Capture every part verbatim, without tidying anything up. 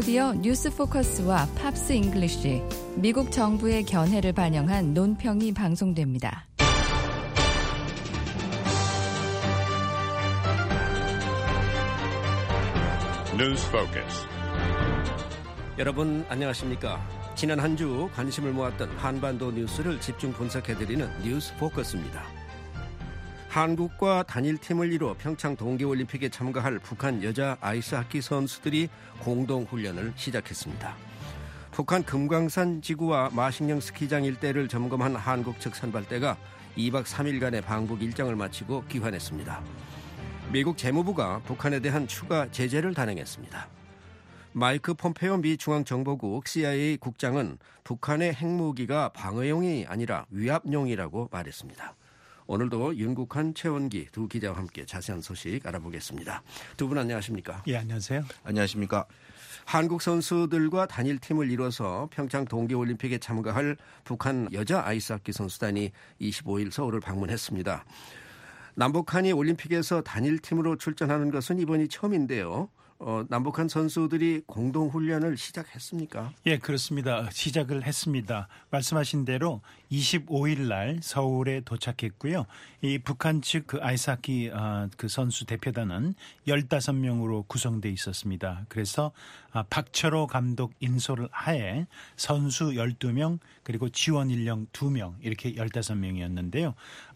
라디오 뉴스 포커스와 팝스 잉글리쉬, 미국 정부의 견해를 반영한 논평이 방송됩니다. 뉴스 포커스. 여러분 안녕하십니까? 지난 한 주 관심을 모았던 한반도 뉴스를 집중 분석해드리는 뉴스 포커스입니다. 한국과 단일팀을 이뤄 평창 동계올림픽에 참가할 북한 여자 아이스하키 선수들이 공동훈련을 시작했습니다. 북한 금강산 지구와 마식령 스키장 일대를 점검한 한국 측 선발대가 이박 삼일간의 방북 일정을 마치고 귀환했습니다. 미국 재무부가 북한에 대한 추가 제재를 단행했습니다. 마이크 폼페오 미 중앙정보국 씨아이에이 국장은 북한의 핵무기가 방어용이 아니라 위압용이라고 말했습니다. 오늘도 윤국한, 최원기 두 기자와 함께 자세한 소식 알아보겠습니다. 두 분 안녕하십니까? 예, 안녕하세요. 안녕하십니까? 한국 선수들과 단일팀을 이뤄서 평창 동계올림픽에 참가할 북한 여자 아이스하키 선수단이 이십오일 서울을 방문했습니다. 남북한이 올림픽에서 단일팀으로 출전하는 것은 이번이 처음인데요. 어, 남북한 선수들이 공동훈련을 시작했습니까? 예, 그렇습니다. 시작을 했습니다. 말씀하신 대로 이십오일 날 서울에 도착했고요. 이 북한 측 그 아이스하키 어, 그 선수 대표단은 열다섯 명으로 구성돼 있었습니다. 그래서 아, 박철호 감독 인솔 하에 선수 열두 명 그리고 지원 인력 두 명 이렇게 열다섯 명이었는데요.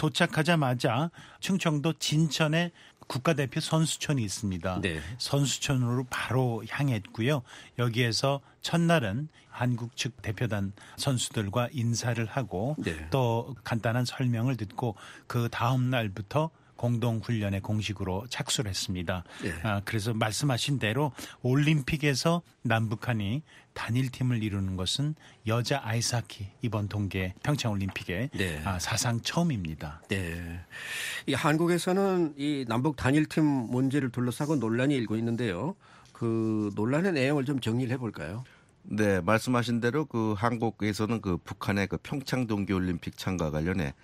도착하자마자 충청도 진천에 국가대표 선수촌이 있습니다. 네. 선수촌으로 바로 향했고요. 여기에서 첫날은 한국 측 대표단 선수들과 인사를 하고 네. 또 간단한 설명을 듣고 그 다음 날부터 공동훈련에 공식으로 착수를 했습니다. 네. 아, 그래서 말씀하신 대로 올림픽에서 남북한이 단일팀을 이루는 것은 여자 아이스하키 이번 동계 평창올림픽의 네. 아, 사상 처음입니다. 네. 이 한국에서는 이 남북 단일팀 문제를 둘러싸고 논란이 일고 있는데요. 그 논란의 내용을 좀 정리를 해볼까요? 네, 말씀하신 대로 그 한국에서는 그 북한의 그 평창 동계올림픽 참가 관련해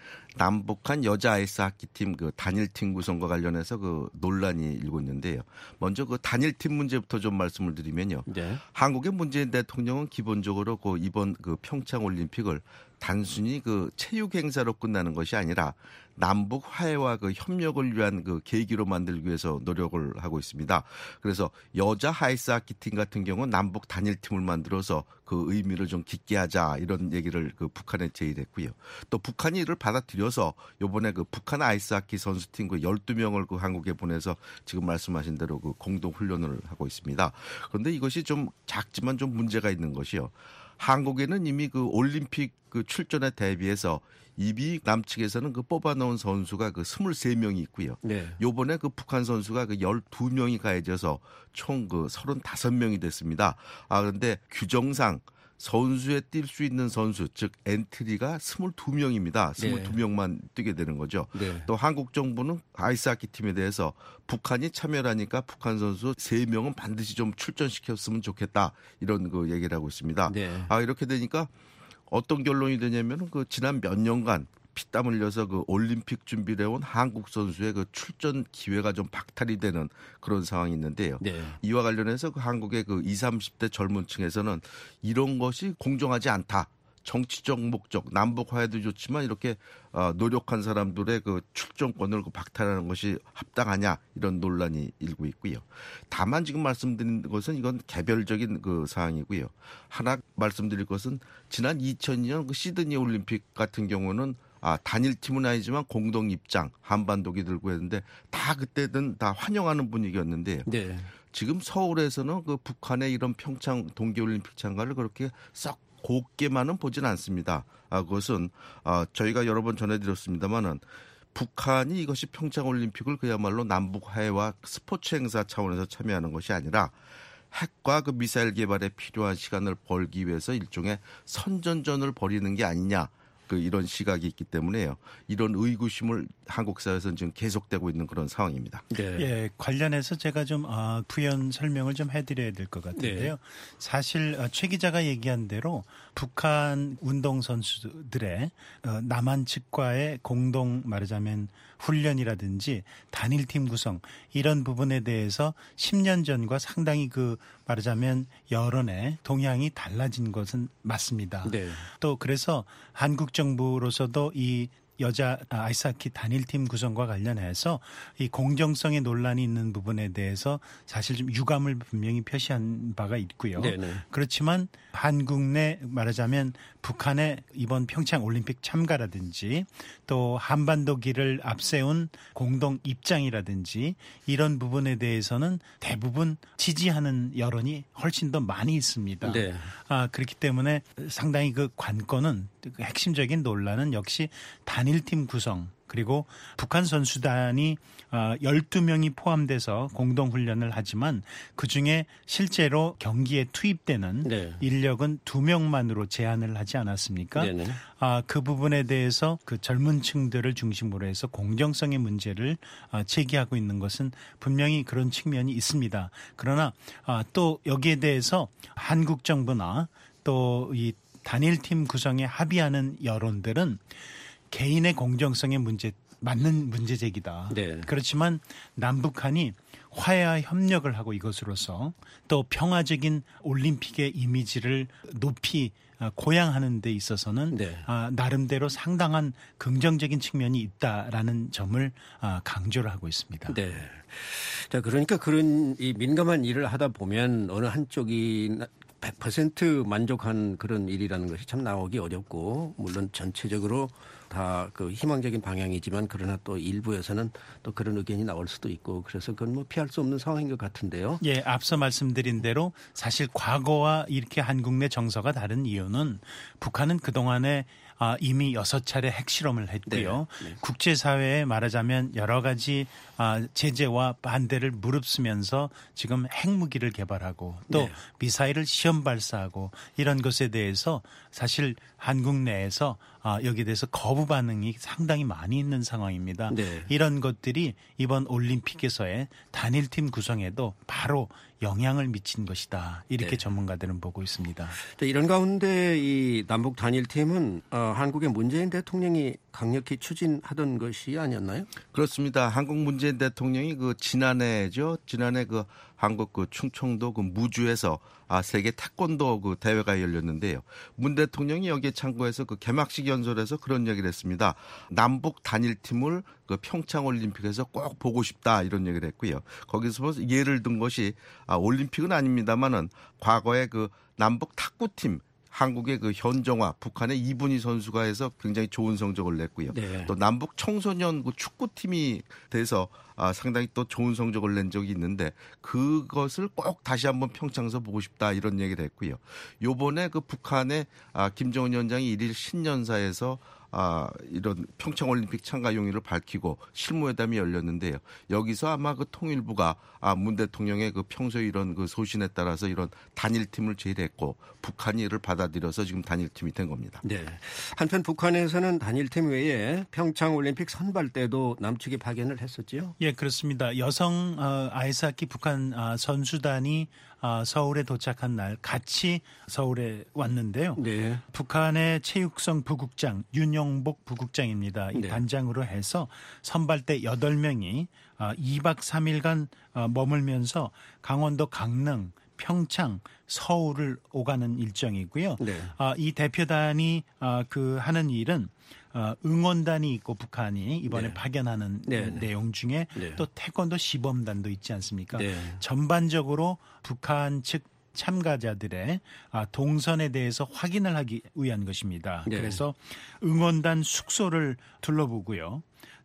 남북한 여자 아이스하키 팀 그 단일팀 구성과 관련해서 그 논란이 일고 있는데요. 먼저 그 단일팀 문제부터 좀 말씀을 드리면요. 네. 한국의 문재인 대통령은 기본적으로 그 이번 그 평창 올림픽을 단순히 그 체육 행사로 끝나는 것이 아니라 남북 화해와 그 협력을 위한 그 계기로 만들기 위해서 노력을 하고 있습니다. 그래서 여자 아이스하키 팀 같은 경우는 남북 단일팀을 만들어서 그 의미를 좀 깊게 하자 이런 얘기를 그 북한에 제의했고요. 또 북한이 이를 받아들여서 이번에 그 북한 아이스하키 선수팀 그 열두 명을 그 한국에 보내서 지금 말씀하신 대로 그 공동 훈련을 하고 있습니다. 그런데 이것이 좀 작지만 좀 문제가 있는 것이요. 한국에는 이미 그 올림픽 그 출전에 대비해서 이미 남측에서는 그 뽑아놓은 선수가 그 스물세 명이 있고요. 네. 요번에 그 북한 선수가 그 열두 명이 가해져서 총 그 서른다섯 명이 됐습니다. 아, 그런데 규정상 선수에 뛸 수 있는 선수, 즉 엔트리가 스물두 명입니다. 스물두 명만 네. 뛰게 되는 거죠. 네. 또 한국 정부는 아이스하키 팀에 대해서 북한이 참여를 하니까 북한 선수 세 명은 반드시 좀 출전시켰으면 좋겠다. 이런 그 얘기를 하고 있습니다. 네. 아, 이렇게 되니까 어떤 결론이 되냐면 그 지난 몇 년간 피땀 흘려서 그 올림픽 준비를 해온 한국 선수의 그 출전 기회가 좀 박탈이 되는 그런 상황이 있는데요. 네. 이와 관련해서 그 한국의 그 이십, 삼십 대 젊은 층에서는 이런 것이 공정하지 않다. 정치적 목적, 남북 화해도 좋지만 이렇게 노력한 사람들의 그 출전권을 박탈하는 것이 합당하냐 이런 논란이 일고 있고요. 다만 지금 말씀드린 것은 이건 개별적인 그 사항이고요. 하나 말씀드릴 것은 지난 이천이 년 그 시드니 올림픽 같은 경우는 아, 단일팀은 아니지만 공동 입장 한반도기 들고 했는데 다 그때는 다 환영하는 분위기였는데 네. 지금 서울에서는 그 북한의 이런 평창 동계올림픽 참가를 그렇게 썩 곱게만은 보진 않습니다. 아, 그것은 아, 저희가 여러 번 전해드렸습니다만은 북한이 이것이 평창올림픽을 그야말로 남북 화해와 스포츠 행사 차원에서 참여하는 것이 아니라 핵과 그 미사일 개발에 필요한 시간을 벌기 위해서 일종의 선전전을 벌이는 게 아니냐. 그 이런 시각이 있기 때문에요. 이런 의구심을 한국 사회에서는 지금 계속되고 있는 그런 상황입니다. 네. 예, 관련해서 제가 좀 어, 부연 설명을 좀 해드려야 될 것 같은데요. 네. 사실 최 기자가 얘기한 대로 북한 운동선수들의 어, 남한 측과의 공동 말하자면 훈련이라든지 단일팀 구성 이런 부분에 대해서 십 년 전과 상당히 그 말하자면 여론의 동향이 달라진 것은 맞습니다. 네. 또 그래서 한국 정부로서도 이 여자 아이스하키 단일팀 구성과 관련해서 이 공정성의 논란이 있는 부분에 대해서 사실 좀 유감을 분명히 표시한 바가 있고요. 네네. 그렇지만 한국 내 말하자면 북한의 이번 평창 올림픽 참가라든지 또 한반도기를 앞세운 공동 입장이라든지 이런 부분에 대해서는 대부분 지지하는 여론이 훨씬 더 많이 있습니다. 네. 아, 그렇기 때문에 상당히 그 관건은 그 핵심적인 논란은 역시 단일팀 구성 그리고 북한 선수단이 열두 명이 포함돼서 공동훈련을 하지만 그중에 실제로 경기에 투입되는 네. 인력은 두 명만으로 제한을 하지 않았습니까? 네네. 아, 그 부분에 대해서 그 젊은 층들을 중심으로 해서 공정성의 문제를 제기하고 있는 것은 분명히 그런 측면이 있습니다. 그러나 또 여기에 대해서 한국 정부나 또 이 단일팀 구성에 합의하는 여론들은 개인의 공정성의 문제 맞는 문제 제기다. 네. 그렇지만 남북한이 화해와 협력을 하고 이것으로서 또 평화적인 올림픽의 이미지를 높이 고양하는 데 있어서는 네. 나름대로 상당한 긍정적인 측면이 있다라는 점을 강조를 하고 있습니다. 네. 자, 그러니까 그런 이 민감한 일을 하다 보면 어느 한쪽이 백 퍼센트 만족한 그런 일이라는 것이 참 나오기 어렵고 물론 전체적으로 다 그 희망적인 방향이지만 그러나 또 일부에서는 또 그런 의견이 나올 수도 있고 그래서 그건 뭐 피할 수 없는 상황인 것 같은데요. 예, 앞서 말씀드린 대로 사실 과거와 이렇게 한국 내 정서가 다른 이유는 북한은 그동안에 아, 이미 여섯 차례 핵실험을 했고요. 네, 네. 국제사회에 말하자면 여러 가지 아, 제재와 반대를 무릅쓰면서 지금 핵무기를 개발하고 또 네. 미사일을 시험 발사하고 이런 것에 대해서 사실 한국 내에서 아, 여기에 대해서 거부 반응이 상당히 많이 있는 상황입니다. 네. 이런 것들이 이번 올림픽에서의 단일팀 구성에도 바로 영향을 미친 것이다. 이렇게 네. 전문가들은 보고 있습니다. 이런 가운데 이 남북 단일팀은 어, 한국의 문재인 대통령이 강력히 추진하던 것이 아니었나요? 그렇습니다. 한국 문재인 대통령이 그 지난해죠. 지난해 그 한국 그 충청도 그 무주에서 아 세계 태권도 그 대회가 열렸는데요. 문 대통령이 여기에 참고해서 그 개막식 연설에서 그런 얘기를 했습니다. 남북 단일팀을 그 평창 올림픽에서 꼭 보고 싶다 이런 얘기를 했고요. 거기서 예를 든 것이 아 올림픽은 아닙니다만은 과거에 그 남북 탁구팀 한국의 그 현정화, 북한의 이분희 선수가 해서 굉장히 좋은 성적을 냈고요. 네. 또 남북 청소년 그 축구팀이 돼서 아, 상당히 또 좋은 성적을 낸 적이 있는데 그것을 꼭 다시 한번 평창에서 보고 싶다 이런 얘기를 했고요. 요번에 그 북한의 아, 김정은 위원장이 일일 신년사에서 아, 이런 평창올림픽 참가 용의를 밝히고 실무회담이 열렸는데요. 여기서 아마 그 통일부가 아, 문 대통령의 그 평소 이런 그 소신에 따라서 이런 단일팀을 제의했고 북한이 이를 받아들여서 지금 단일팀이 된 겁니다. 네. 한편 북한에서는 단일팀 외에 평창올림픽 선발 때도 남측이 파견을 했었죠. 예, 그렇습니다. 여성 어, 아이스하키 북한 어, 선수단이 어, 서울에 도착한 날 같이 서울에 왔는데요. 네. 북한의 체육성 부국장 윤영복 부국장입니다. 이 네. 단장으로 해서 선발대 여덟 명이 어, 이 박 삼 일간 어, 머물면서 강원도 강릉, 평창, 서울을 오가는 일정이고요. 네. 어, 이 대표단이 어, 그 하는 일은 어, 응원단이 있고 북한이 이번에 네. 파견하는 네. 내용 중에 네. 또 태권도 시범단도 있지 않습니까? 네. 전반적으로 북한 측 참가자들의 동선에 대해서 확인을 하기 위한 것입니다. 네. 그래서 응원단 숙소를 둘러보고요.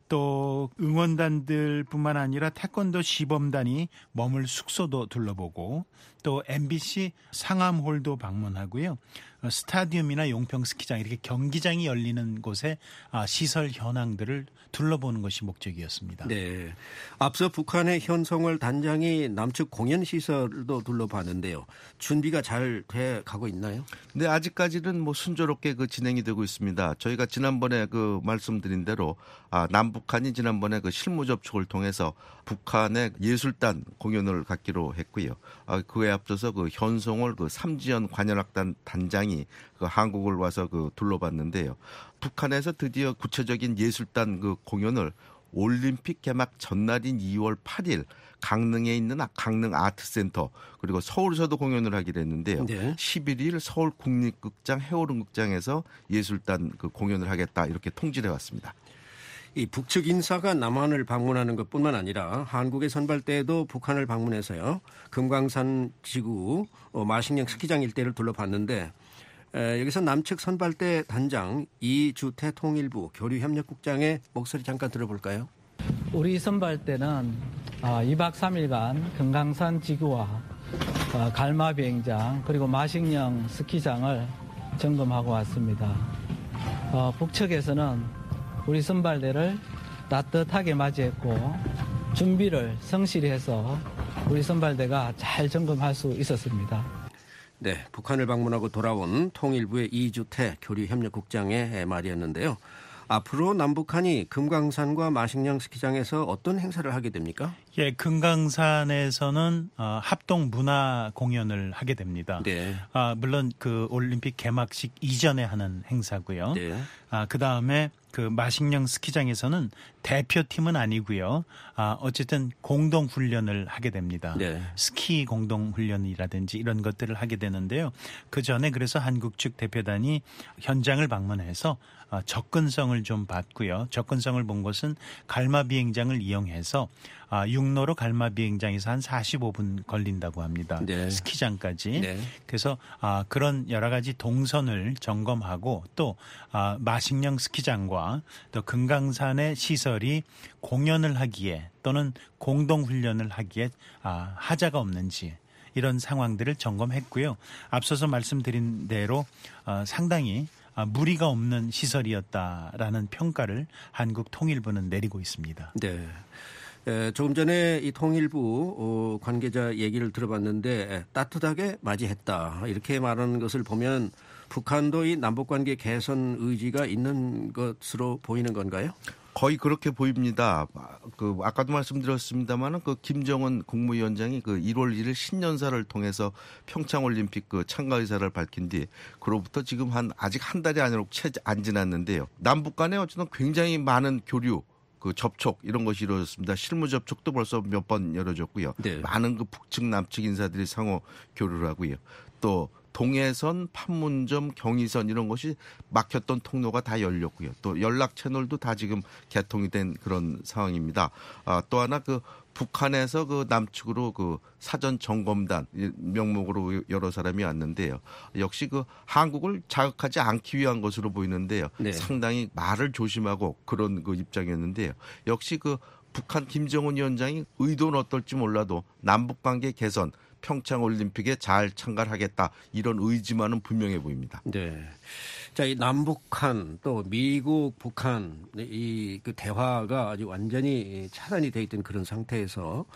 또 응원단들뿐만 아니라 태권도 시범단이 머물 숙소도 둘러보고 또 엠비씨 상암홀도 방문하고요. 스타디움이나 용평 스키장 이렇게 경기장이 열리는 곳에 시설 현황들을 둘러보는 것이 목적이었습니다. 네, 앞서 북한의 현송월 단장이 남측 공연 시설도 둘러봤는데요. 준비가 잘 돼 가고 있나요? 네, 아직까지는 뭐 순조롭게 그 진행이 되고 있습니다. 저희가 지난번에 그 말씀드린 대로 아, 남북한이 지난번에 그 실무 접촉을 통해서 북한의 예술단 공연을 갖기로 했고요. 아, 그에 앞서서 그 현송월 그 삼지연 관현악단 단장이 그 한국을 와서 그 둘러봤는데요. 북한에서 드디어 구체적인 예술단 그 공연을 올림픽 개막 전날인 이월 팔일 강릉에 있는 강릉 아트센터 그리고 서울에서도 공연을 하기로 했는데요. 네. 십일일 서울 국립극장 해오름극장에서 예술단 그 공연을 하겠다 이렇게 통지를 해왔습니다. 이 북측 인사가 남한을 방문하는 것뿐만 아니라 한국의 선발대도 북한을 방문해서요. 금강산 지구 마식령 스키장 일대를 둘러봤는데 에, 여기서 남측 선발대 단장 이주태 통일부 교류협력국장의 목소리 잠깐 들어볼까요? 우리 선발대는 이박 삼일간 금강산 지구와 갈마 비행장 그리고 마식령 스키장을 점검하고 왔습니다. 북측에서는 우리 선발대를 따뜻하게 맞이했고 준비를 성실히 해서 우리 선발대가 잘 점검할 수 있었습니다. 네, 북한을 방문하고 돌아온 통일부의 이주태 교류협력국장의 말이었는데요. 앞으로 남북한이 금강산과 마식령 스키장에서 어떤 행사를 하게 됩니까? 예, 금강산에서는 어, 합동 문화 공연을 하게 됩니다. 네. 아, 물론 그 올림픽 개막식 이전에 하는 행사고요. 네. 아, 그 다음에 그 마식령 스키장에서는 대표팀은 아니고요. 아, 어쨌든 공동 훈련을 하게 됩니다. 네. 스키 공동 훈련이라든지 이런 것들을 하게 되는데요. 그 전에 그래서 한국 측 대표단이 현장을 방문해서 접근성을 좀 봤고요. 접근성을 본 것은 갈마 비행장을 이용해서 육로로 갈마 비행장에서 한 사십오 분 걸린다고 합니다. 네. 스키장까지. 네. 그래서 그런 여러 가지 동선을 점검하고 또 마식령 스키장과 또 금강산의 시설이 공연을 하기에 또는 공동훈련을 하기에 하자가 없는지 이런 상황들을 점검했고요. 앞서서 말씀드린 대로 상당히 무리가 없는 시설이었다라는 평가를 한국 통일부는 내리고 있습니다. 네. 에, 조금 전에 이 통일부 어, 관계자 얘기를 들어봤는데 따뜻하게 맞이했다 이렇게 말하는 것을 보면 북한도 이 남북관계 개선 의지가 있는 것으로 보이는 건가요? 거의 그렇게 보입니다. 그 아까도 말씀드렸습니다만은 그 김정은 국무위원장이 그 일월 일일 신년사를 통해서 평창 올림픽 그 참가 의사를 밝힌 뒤 그로부터 지금 한 아직 한 달이 아니라 채 안 지났는데요. 남북 간에 어쨌든 굉장히 많은 교류 그 접촉 이런 것이 이루어졌습니다. 실무 접촉도 벌써 몇 번 열어졌고요. 네. 많은 그 북측 남측 인사들이 상호 교류를 하고요. 또 동해선, 판문점, 경의선 이런 것이 막혔던 통로가 다 열렸고요. 또 연락 채널도 다 지금 개통이 된 그런 상황입니다. 아, 또 하나 그 북한에서 그 남측으로 그 사전 점검단 명목으로 여러 사람이 왔는데요. 역시 그 한국을 자극하지 않기 위한 것으로 보이는데요. 네. 상당히 말을 조심하고 그런 그 입장이었는데요. 역시 그 북한 김정은 위원장이 의도는 어떨지 몰라도 남북관계 개선 평창 올림픽에 잘 참가하겠다 이런 의지만은 분명해 보입니다. 네. 자, 이 남북한 또 미국, 북한 이 그 대화가 아주 완전히 차단이 돼 있던 그런 상태에서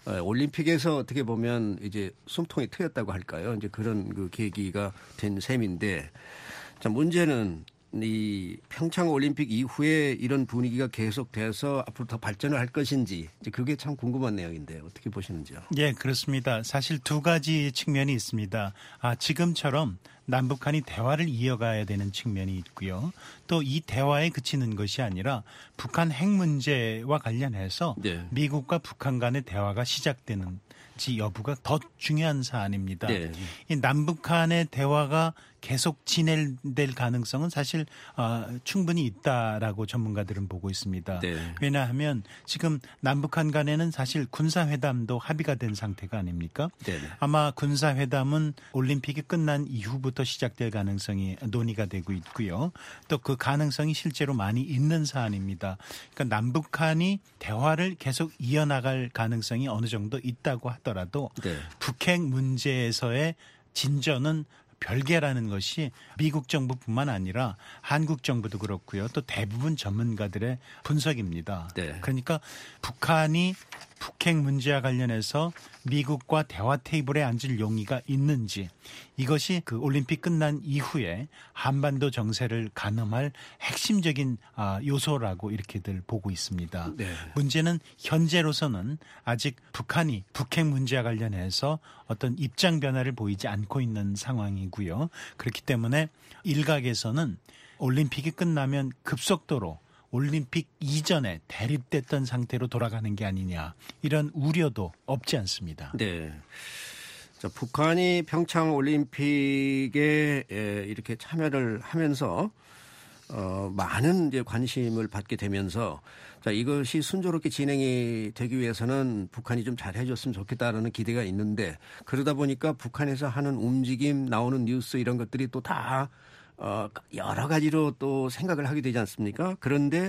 올림픽에서 어떻게 보면 이제 숨통이 트였다고 할까요? 이제 그런 그 계기가 된 셈인데, 자, 문제는 이 평창 올림픽 이후에 이런 분위기가 계속돼서 앞으로 더 발전을 할 것인지 이제 그게 참 궁금한 내용인데 어떻게 보시는지요? 예, 그렇습니다. 사실 두 가지 측면이 있습니다. 아, 지금처럼 남북한이 대화를 이어가야 되는 측면이 있고요. 또 이 대화에 그치는 것이 아니라 북한 핵 문제와 관련해서 네. 미국과 북한 간의 대화가 시작되는 지 여부가 더 중요한 사안입니다. 네. 이 남북한의 대화가 계속 진행될 가능성은 사실 어, 충분히 있다라고 전문가들은 보고 있습니다. 네. 왜냐하면 지금 남북한 간에는 사실 군사회담도 합의가 된 상태가 아닙니까? 네. 아마 군사회담은 올림픽이 끝난 이후부터 달부터 시작될 가능성이 논의가 되고 있고요. 또 그 가능성이 실제로 많이 있는 사안입니다. 그러니까 남북한이 대화를 계속 이어나갈 가능성이 어느 정도 있다고 하더라도 네. 북핵 문제에서의 진전은 별개라는 것이 미국 정부뿐만 아니라 한국 정부도 그렇고요. 또 대부분 전문가들의 분석입니다. 네. 그러니까 북한이 북핵 문제와 관련해서 미국과 대화 테이블에 앉을 용의가 있는지 이것이 그 올림픽 끝난 이후에 한반도 정세를 가늠할 핵심적인 요소라고 이렇게들 보고 있습니다. 네. 문제는 현재로서는 아직 북한이 북핵 문제와 관련해서 어떤 입장 변화를 보이지 않고 있는 상황이고요. 그렇기 때문에 일각에서는 올림픽이 끝나면 급속도로 올림픽 이전에 대립됐던 상태로 돌아가는 게 아니냐 이런 우려도 없지 않습니다. 네. 자, 북한이 평창 올림픽에 이렇게 참여를 하면서 어, 많은 이제 관심을 받게 되면서 자, 이것이 순조롭게 진행이 되기 위해서는 북한이 좀 잘해줬으면 좋겠다라는 기대가 있는데 그러다 보니까 북한에서 하는 움직임 나오는 뉴스 이런 것들이 또 다 어, 여러 가지로 또 생각을 하게 되지 않습니까? 그런데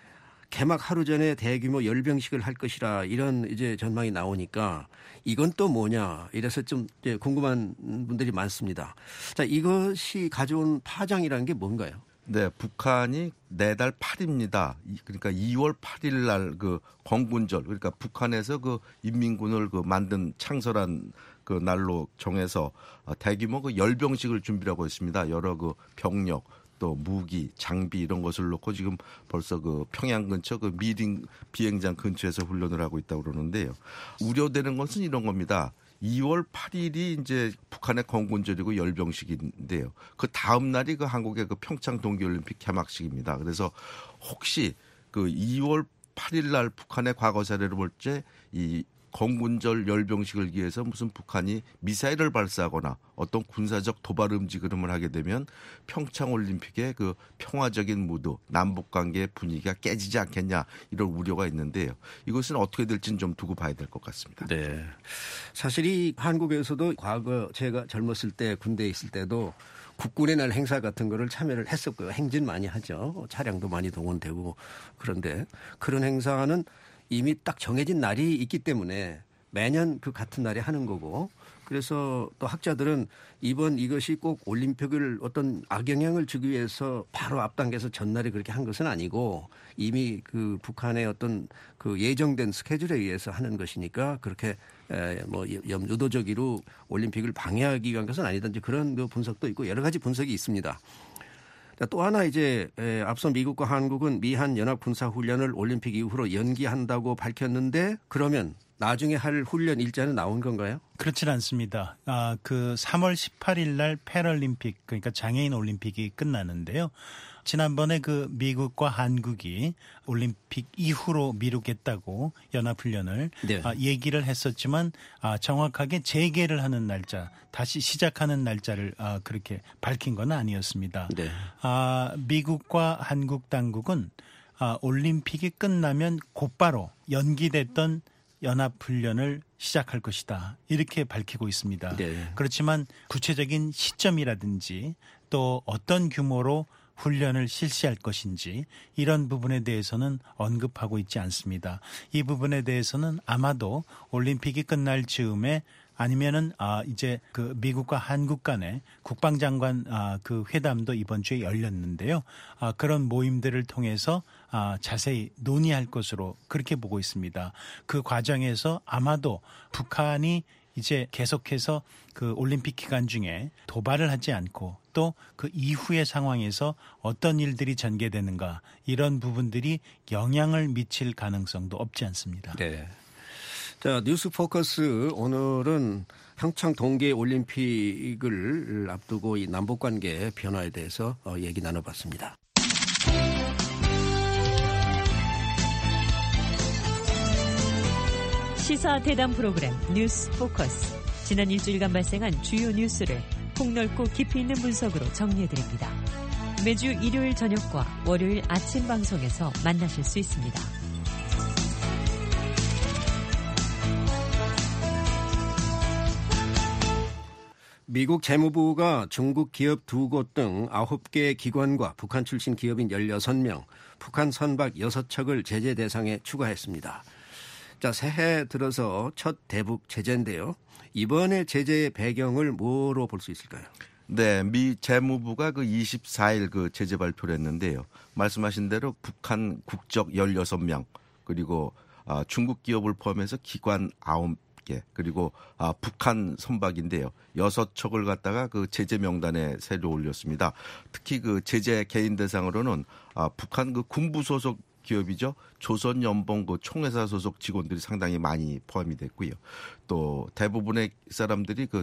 개막 하루 전에 대규모 열병식을 할 것이라 이런 이제 전망이 나오니까 이건 또 뭐냐 이래서 좀 이제 궁금한 분들이 많습니다. 자, 이것이 가져온 파장이라는 게 뭔가요? 네, 북한이 내달 팔 일입니다. 그러니까 이월 팔일 날 그 건군절, 그러니까 북한에서 그 인민군을 그 만든 창설한 그 날로 정해서 대규모 그 열병식을 준비하고 있습니다. 여러 그 병력 또 무기, 장비 이런 것을 놓고 지금 벌써 그 평양 근처 그 미링 비행장 근처에서 훈련을 하고 있다고 그러는데요. 우려되는 것은 이런 겁니다. 이월 팔일이 이제 북한의 건군절이고 열병식인데요. 그 다음 날이 그 한국의 그 평창 동계올림픽 개막식입니다. 그래서 혹시 그 이월 팔일 날 북한의 과거 사례를 볼 때 이 건군절 열병식을 기해서 무슨 북한이 미사일을 발사하거나 어떤 군사적 도발 움직임을 하게 되면 평창올림픽의 그 평화적인 무드, 남북관계의 분위기가 깨지지 않겠냐 이런 우려가 있는데요. 이것은 어떻게 될지는 좀 두고 봐야 될 것 같습니다. 네, 사실 이 한국에서도 과거 제가 젊었을 때 군대에 있을 때도 국군의 날 행사 같은 거를 참여를 했었고요. 행진 많이 하죠. 차량도 많이 동원되고 그런데 그런 행사는 이미 딱 정해진 날이 있기 때문에 매년 그 같은 날에 하는 거고 그래서 또 학자들은 이번 이것이 꼭 올림픽을 어떤 악영향을 주기 위해서 바로 앞당겨서 전날에 그렇게 한 것은 아니고 이미 그 북한의 어떤 그 예정된 스케줄에 의해서 하는 것이니까 그렇게 뭐 의도적으로 올림픽을 방해하기 위한 것은 아니든지 그런 그 분석도 있고 여러 가지 분석이 있습니다. 또 하나 이제 앞서 미국과 한국은 미한 연합 군사 훈련을 올림픽 이후로 연기한다고 밝혔는데 그러면 나중에 할 훈련 일자는 나온 건가요? 그렇진 않습니다. 아, 그 삼월 십팔일 날 패럴림픽 그러니까 장애인 올림픽이 끝나는데요. 지난번에 그 미국과 한국이 올림픽 이후로 미루겠다고 연합훈련을 네. 아, 얘기를 했었지만 아, 정확하게 재개를 하는 날짜, 다시 시작하는 날짜를 아, 그렇게 밝힌 건 아니었습니다. 네. 아, 미국과 한국 당국은 아, 올림픽이 끝나면 곧바로 연기됐던 연합훈련을 시작할 것이다. 이렇게 밝히고 있습니다. 네. 그렇지만 구체적인 시점이라든지 또 어떤 규모로 훈련을 실시할 것인지 이런 부분에 대해서는 언급하고 있지 않습니다. 이 부분에 대해서는 아마도 올림픽이 끝날 즈음에 아니면은 아 이제 그 미국과 한국 간의 국방장관 아 그 회담도 이번 주에 열렸는데요. 아 그런 모임들을 통해서 아 자세히 논의할 것으로 그렇게 보고 있습니다. 그 과정에서 아마도 북한이 이제 계속해서 그 올림픽 기간 중에 도발을 하지 않고 또 그 이후의 상황에서 어떤 일들이 전개되는가 이런 부분들이 영향을 미칠 가능성도 없지 않습니다. 네. 자, 뉴스 포커스 오늘은 평창 동계 올림픽을 앞두고 이 남북 관계 변화에 대해서 얘기 나눠봤습니다. 시사 대담 프로그램 뉴스 포커스. 지난 일주일간 발생한 주요 뉴스를 폭넓고 깊이 있는 분석으로 정리해드립니다. 매주 일요일 저녁과 월요일 아침 방송에서 만나실 수 있습니다. 미국 재무부가 중국 기업 두 곳 등 아홉 개 기관과 북한 출신 기업인 열여섯 명, 북한 선박 여섯 척을 제재 대상에 추가했습니다. 자, 새해 들어서 첫 대북 제재인데요. 이번에 제재의 배경을 뭐로 볼 수 있을까요? 네, 미 재무부가 그 이십사 일 그 제재 발표를 했는데요. 말씀하신 대로 북한 국적 열여섯 명, 그리고 아, 중국 기업을 포함해서 기관 아홉 개, 그리고 아, 북한 선박인데요. 여섯 척을 갖다가 그 제재 명단에 새로 올렸습니다. 특히 그 제재 개인 대상으로는 아, 북한 그 군부 소속 기업이죠. 조선연봉 그 총회사 소속 직원들이 상당히 많이 포함이 됐고요. 또 대부분의 사람들이 그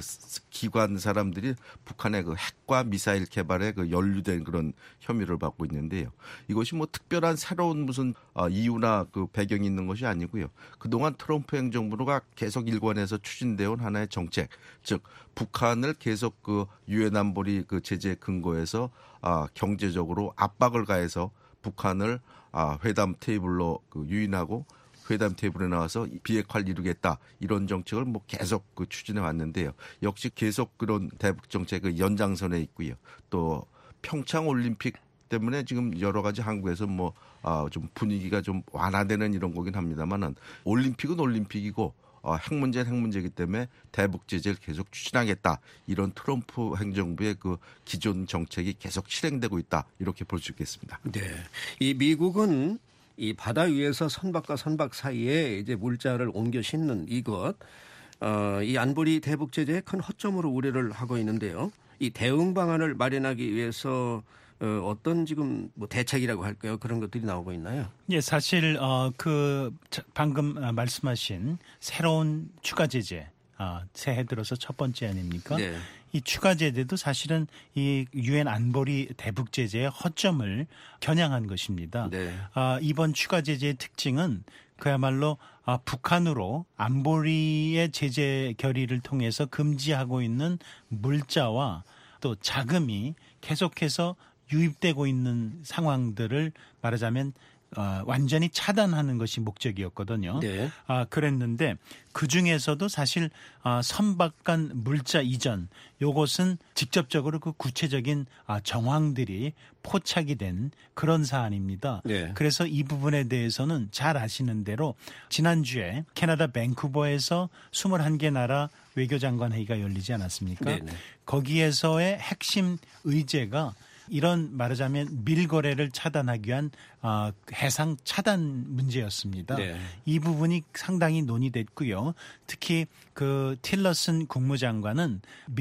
기관 사람들이 북한의 그 핵과 미사일 개발에 그 연루된 그런 혐의를 받고 있는데요. 이것이 뭐 특별한 새로운 무슨 이유나 그 배경이 있는 것이 아니고요. 그동안 트럼프 행정부가 계속 일관해서 추진되어 온 하나의 정책, 즉 북한을 계속 그 유엔 안보리 그 제재 근거에서 아, 경제적으로 압박을 가해서 북한을 아, 회담 테이블로 그 유인하고 회담 테이블에 나와서 비핵화를 이루겠다, 이런 정책을 뭐 계속 그 추진해 왔는데요. 역시 계속 그런 대북 정책의 연장선에 있고요. 또 평창 올림픽 때문에 지금 여러 가지 한국에서 뭐 아, 좀 분위기가 좀 완화되는 이런 거긴 합니다만은 올림픽은 올림픽이고 어, 핵 문제는 핵 문제이기 때문에 대북 제재를 계속 추진하겠다, 이런 트럼프 행정부의 그 기존 정책이 계속 실행되고 있다, 이렇게 볼 수 있겠습니다. 네, 이 미국은 이 바다 위에서 선박과 선박 사이에 이제 물자를 옮겨 싣는 이것, 어, 이 안보리 대북 제재에 큰 허점으로 우려를 하고 있는데요. 이 대응 방안을 마련하기 위해서 어, 어떤 지금 뭐 대책이라고 할까요? 그런 것들이 나오고 있나요? 예, 사실 어, 그 방금 말씀하신 새로운 추가 제재, 어, 새해 들어서 첫 번째 아닙니까? 네. 이 추가 제재도 사실은 이 유엔 안보리 대북 제재의 허점을 겨냥한 것입니다. 네. 어, 이번 추가 제재의 특징은 그야말로 어, 북한으로 안보리의 제재 결의를 통해서 금지하고 있는 물자와 또 자금이 계속해서 유입되고 있는 상황들을 말하자면 어, 완전히 차단하는 것이 목적이었거든요. 네. 아, 그랬는데 그중에서도 사실 아, 선박 간 물자 이전, 요것은 직접적으로 그 구체적인 아, 정황들이 포착이 된 그런 사안입니다. 네. 그래서 이 부분에 대해서는 잘 아시는 대로 지난주에 캐나다 밴쿠버에서 이십일 개 나라 외교장관 회의가 열리지 않았습니까? 네, 네. 거기에서의 핵심 의제가 이런 말하자면 밀거래를 차단하기 위한 어, 해상 차단 문제였습니다. 네. 이 부분이 상당히 논의됐고요. 특히 그 틸러슨 국무장관은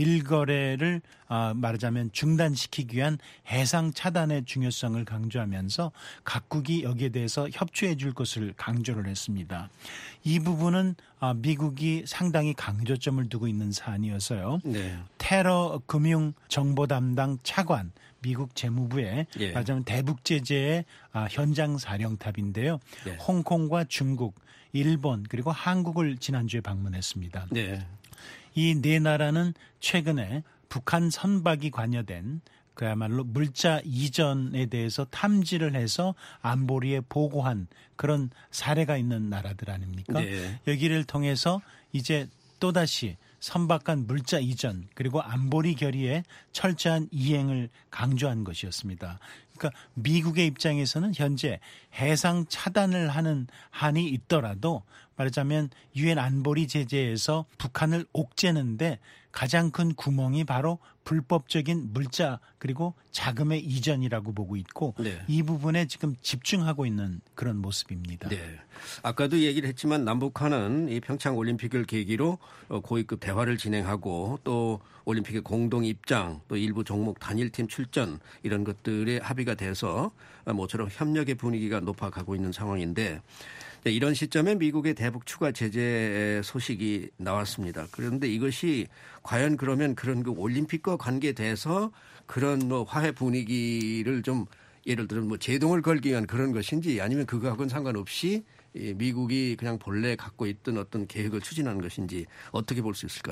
밀거래를 어, 말하자면 중단시키기 위한 해상 차단의 중요성을 강조하면서 각국이 여기에 대해서 협조해 줄 것을 강조를 했습니다. 이 부분은 어, 미국이 상당히 강조점을 두고 있는 사안이어서요. 네. 테러 금융 정보 담당 차관, 미국 재무부의 예. 말하자면 대북 제재의 현장 사령탑인데요. 예. 홍콩과 중국, 일본 그리고 한국을 지난주에 방문했습니다. 네. 이 네 나라는 최근에 북한 선박이 관여된 그야말로 물자 이전에 대해서 탐지를 해서 안보리에 보고한 그런 사례가 있는 나라들 아닙니까? 네. 여기를 통해서 이제 또다시 선박 간 물자 이전 그리고 안보리 결의의 철저한 이행을 강조한 것이었습니다. 그러니까 미국의 입장에서는 현재 해상 차단을 하는 한이 있더라도 말하자면 유엔 안보리 제재에서 북한을 옥죄는데 가장 큰 구멍이 바로 불법적인 물자 그리고 자금의 이전이라고 보고 있고 네. 이 부분에 지금 집중하고 있는 그런 모습입니다. 네. 아까도 얘기를 했지만 남북한은 이 평창 올림픽을 계기로 고위급 대화를 진행하고 또 올림픽의 공동 입장 또 일부 종목 단일팀 출전 이런 것들에 합의가 돼서 모처럼 협력의 분위기가 높아가고 있는 상황인데 이런 시점에 미국의 대북 추가 제재 소식이 나왔습니다. 그런데 이것이 과연 그러면 그런 그 올림픽과 관계돼서 그런 뭐 화해 분위기를 좀 예를 들어 뭐 제동을 걸기 위한 그런 것인지 아니면 그거하고는 상관없이 미국이 그냥 본래 갖고 있던 어떤 계획을 추진하는 것인지 어떻게 볼 수 있을까요?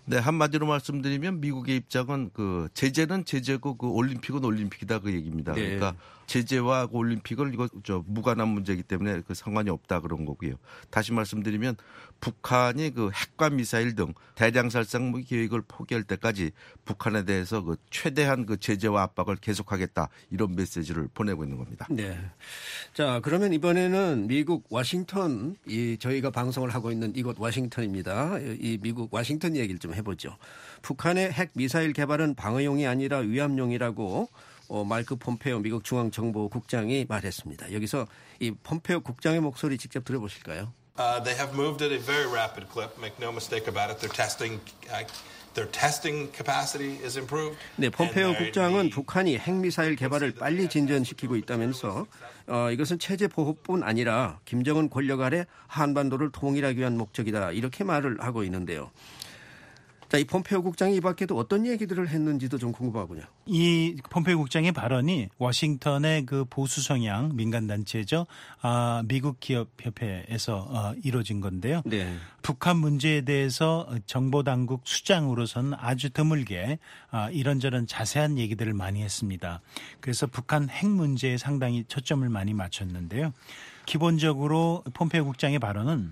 네, 한마디로 말씀드리면 미국의 입장은 그 제재는 제재고 그 올림픽은 올림픽이다 그 얘기입니다. 네. 그러니까 제재와 그 올림픽을 이거 저 무관한 문제이기 때문에 그 상관이 없다 그런 거고요. 다시 말씀드리면 북한이 그 핵과 미사일 등 대량 살상 무기 계획을 포기할 때까지 북한에 대해서 그 최대한 그 제재와 압박을 계속하겠다 이런 메시지를 보내고 있는 겁니다. 네. 자, 그러면 이번에는 미국 워싱턴, 이 저희가 방송을 하고 있는 이곳 워싱턴입니다. 이 미국 워싱턴 얘기를 좀 해보죠. 북한의 핵 미사일 개발은 방어용이 아니라 위함용이라고 어, 마이크 폼페오 미국 중앙정보국장이 말했습니다. 여기서 이 폼페오 국장의 목소리 직접 들어보실까요? Uh, they have moved at a very rapid clip. Make no mistake about it. Their testing, uh, their testing capacity is improved. 네, 폼페오 국장은 북한이 핵미사일 개발을 빨리 진전시키고 있다면서 어, 이것은 체제 보호뿐 아니라 김정은 권력 아래 한반도를 통일하기 위한 목적이다. 이렇게 말을 하고 있는데요. 자, 이 폼페오 국장이 이 밖에도 어떤 얘기들을 했는지도 좀 궁금하군요. 이 폼페오 국장의 발언이 워싱턴의 그 보수 성향 민간단체죠. 아, 미국 기업협회에서 어, 이루어진 건데요. 네. 북한 문제에 대해서 정보당국 수장으로서는 아주 드물게 아, 이런저런 자세한 얘기들을 많이 했습니다. 그래서 북한 핵 문제에 상당히 초점을 많이 맞췄는데요. 기본적으로 폼페오 국장의 발언은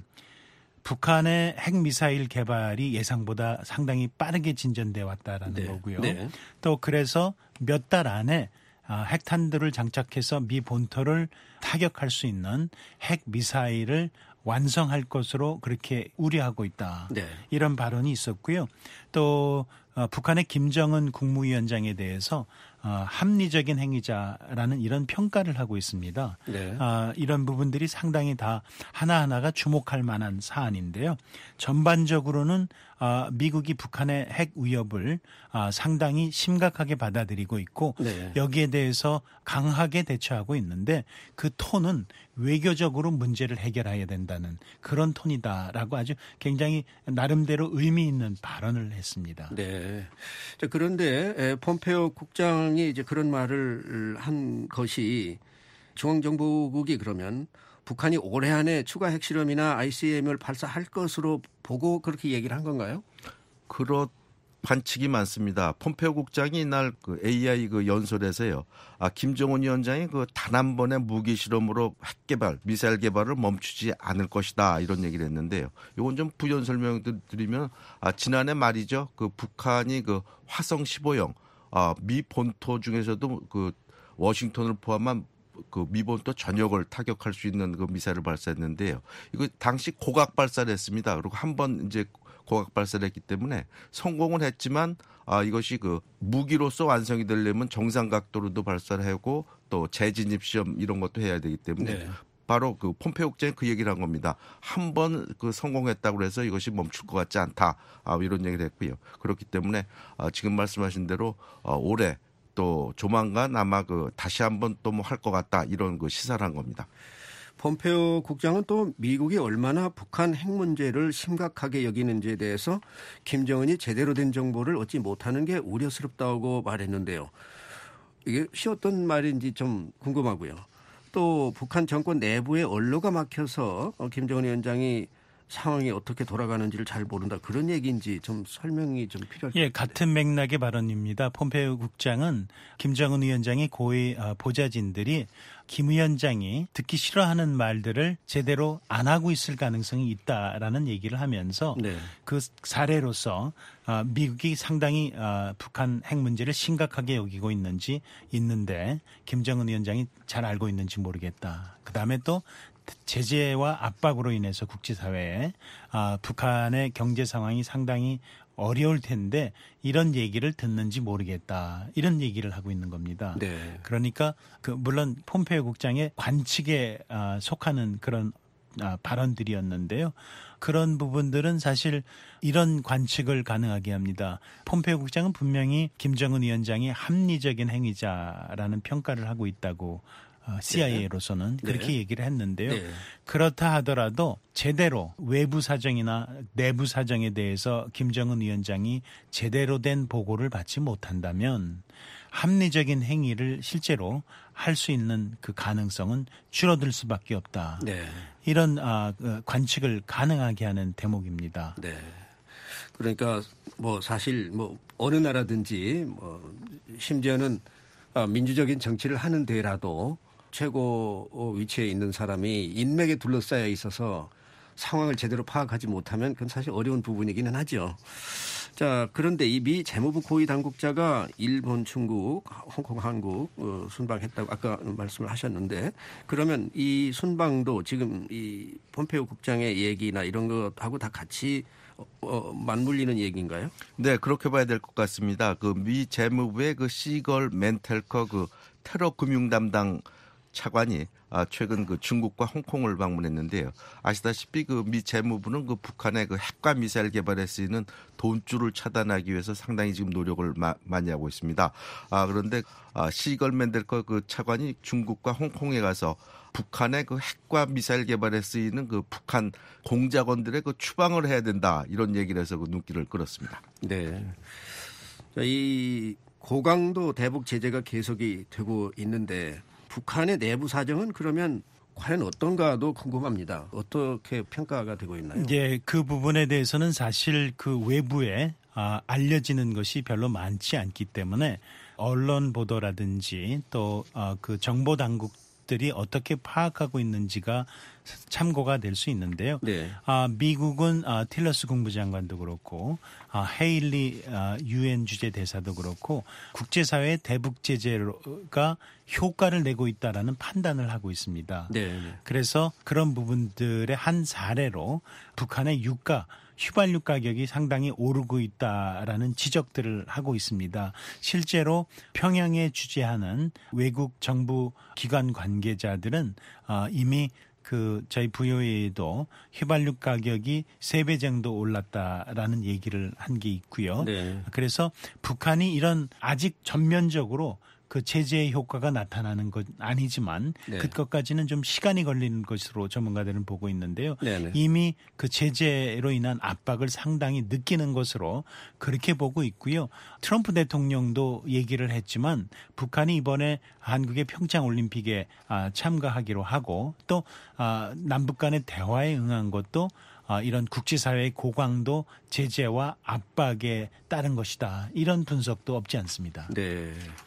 북한의 핵미사일 개발이 예상보다 상당히 빠르게 진전돼 왔다라는 네. 거고요. 네. 또 그래서 몇 달 안에 핵탄두를 장착해서 미 본토를 타격할 수 있는 핵미사일을 완성할 것으로 그렇게 우려하고 있다. 네. 이런 발언이 있었고요. 또 북한의 김정은 국무위원장에 대해서 합리적인 행위자라는 이런 평가를 하고 있습니다. 네. 이런 부분들이 상당히 다 하나하나가 주목할 만한 사안인데요. 전반적으로는 미국이 북한의 핵 위협을 상당히 심각하게 받아들이고 있고 네. 여기에 대해서 강하게 대처하고 있는데 그 톤은 외교적으로 문제를 해결해야 된다는 그런 톤이다라고 아주 굉장히 나름대로 의미 있는 발언을 했습니다. 네. 자, 그런데 폼페오 국장이 이제 그런 말을 한 것이 중앙정보국이 그러면 북한이 올해 안에 추가 핵실험이나 아이씨비엠을 발사할 것으로 보고 그렇게 얘기를 한 건가요? 그렇 관측이 많습니다. 폼페오 국장이 이날 그 에이아이 그 연설에서요. 아, 김정은 위원장이 그 단 한 번의 무기 실험으로 핵 개발, 미사일 개발을 멈추지 않을 것이다 이런 얘기를 했는데요. 이건 좀 부연 설명드리면 아, 지난해 말이죠. 그 북한이 그 화성 십오형 아, 미 본토 중에서도 그 워싱턴을 포함한 그 미본토 전역을 타격할 수 있는 그 미사일을 발사했는데요. 이거 당시 고각 발사를 했습니다. 그리고 한 번 이제 고각 발사를 했기 때문에 성공을 했지만 아, 이것이 그 무기로서 완성이 되려면 정상 각도로도 발사를 하고 또 재진입 시험 이런 것도 해야 되기 때문에 네. 바로 그 폼페오 국장이 그 얘기를 한 겁니다. 한 번 그 성공했다고 해서 이것이 멈출 것 같지 않다. 아, 이런 얘기를 했고요. 그렇기 때문에 아, 지금 말씀하신 대로 어, 올해 또 조만간 아마 그 다시 한번 또 뭐 할 것 같다 이런 그 시사를 한 겁니다. 폼페오 국장은 또 미국이 얼마나 북한 핵 문제를 심각하게 여기는지에 대해서 김정은이 제대로 된 정보를 얻지 못하는 게 우려스럽다고 말했는데요. 이게 쉬웠던 말인지 좀 궁금하고요. 또 북한 정권 내부에 언로가 막혀서 김정은 위원장이 상황이 어떻게 돌아가는지를 잘 모른다. 그런 얘기인지 좀 설명이 좀 필요할 것 같아요. 예, 같은 맥락의 발언입니다. 폼페오 국장은 김정은 위원장의 고위 보좌진들이 김 위원장이 듣기 싫어하는 말들을 제대로 안 하고 있을 가능성이 있다라는 얘기를 하면서 네. 그 사례로서 미국이 상당히 북한 핵 문제를 심각하게 여기고 있는지 있는데 김정은 위원장이 잘 알고 있는지 모르겠다. 그다음에 또 제재와 압박으로 인해서 국제사회에 아, 북한의 경제 상황이 상당히 어려울 텐데 이런 얘기를 듣는지 모르겠다. 이런 얘기를 하고 있는 겁니다. 네. 그러니까 그 물론 폼페오 국장의 관측에 아, 속하는 그런 아, 발언들이었는데요. 그런 부분들은 사실 이런 관측을 가능하게 합니다. 폼페오 국장은 분명히 김정은 위원장이 합리적인 행위자라는 평가를 하고 있다고 씨아이에이로서는 네. 그렇게 얘기를 했는데요. 네. 그렇다 하더라도 제대로 외부 사정이나 내부 사정에 대해서 김정은 위원장이 제대로 된 보고를 받지 못한다면 합리적인 행위를 실제로 할 수 있는 그 가능성은 줄어들 수밖에 없다. 네. 이런 관측을 가능하게 하는 대목입니다. 네. 그러니까 뭐 사실 뭐 어느 나라든지 뭐 심지어는 민주적인 정치를 하는 데라도 최고 위치에 있는 사람이 인맥에 둘러싸여 있어서 상황을 제대로 파악하지 못하면 그건 사실 어려운 부분이기는 하죠. 자, 그런데 이 미 재무부 고위 당국자가 일본, 중국, 홍콩, 한국 어, 순방했다고 아까 말씀을 하셨는데 그러면 이 순방도 지금 이 폼페이오 국장의 얘기나 이런 것하고 다 같이 어, 어, 맞물리는 얘기인가요? 네, 그렇게 봐야 될 것 같습니다. 그 미 재무부의 그 시걸 멘텔커 그 테러 금융 담당 차관이 최근 그 중국과 홍콩을 방문했는데요. 아시다시피 그 미 재무부는 그 북한의 그 핵과 미사일 개발에 쓰이는 돈줄을 차단하기 위해서 상당히 지금 노력을 마, 많이 하고 있습니다. 아, 그런데 아, 시걸 멘델커 그 차관이 중국과 홍콩에 가서 북한의 그 핵과 미사일 개발에 쓰이는 그 북한 공작원들의 그 추방을 해야 된다 이런 얘기를 해서 그 눈길을 끌었습니다. 네. 자, 이 고강도 대북 제재가 계속이 되고 있는데 북한의 내부 사정은 그러면 과연 어떤가도 궁금합니다. 어떻게 평가가 되고 있나요? 예, 그 부분에 대해서는 사실 그 외부에 아, 알려지는 것이 별로 많지 않기 때문에 언론 보도라든지 또 그 정보 당국들이 어떻게 파악하고 있는지가 참고가 될 수 있는데요. 네. 아, 미국은 아, 틸러스 국무장관도 그렇고 아, 헤일리 아, 유엔 주재 대사도 그렇고 국제사회의 대북 제재가 효과를 내고 있다라는 판단을 하고 있습니다. 네. 그래서 그런 부분들의 한 사례로 북한의 유가 휘발유 가격이 상당히 오르고 있다라는 지적들을 하고 있습니다. 실제로 평양에 주재하는 외국 정부 기관 관계자들은 아, 이미 그 저희 브이오에이도 휘발유 가격이 세 배 정도 올랐다라는 얘기를 한 게 있고요. 네. 그래서 북한이 이런 아직 전면적으로 그 제재의 효과가 나타나는 건 아니지만 네. 그것까지는 좀 시간이 걸리는 것으로 전문가들은 보고 있는데요. 네네. 이미 그 제재로 인한 압박을 상당히 느끼는 것으로 그렇게 보고 있고요. 트럼프 대통령도 얘기를 했지만 북한이 이번에 한국의 평창올림픽에 참가하기로 하고 또 남북 간의 대화에 응한 것도 이런 국제사회의 고강도 제재와 압박에 따른 것이다. 이런 분석도 없지 않습니다. 네.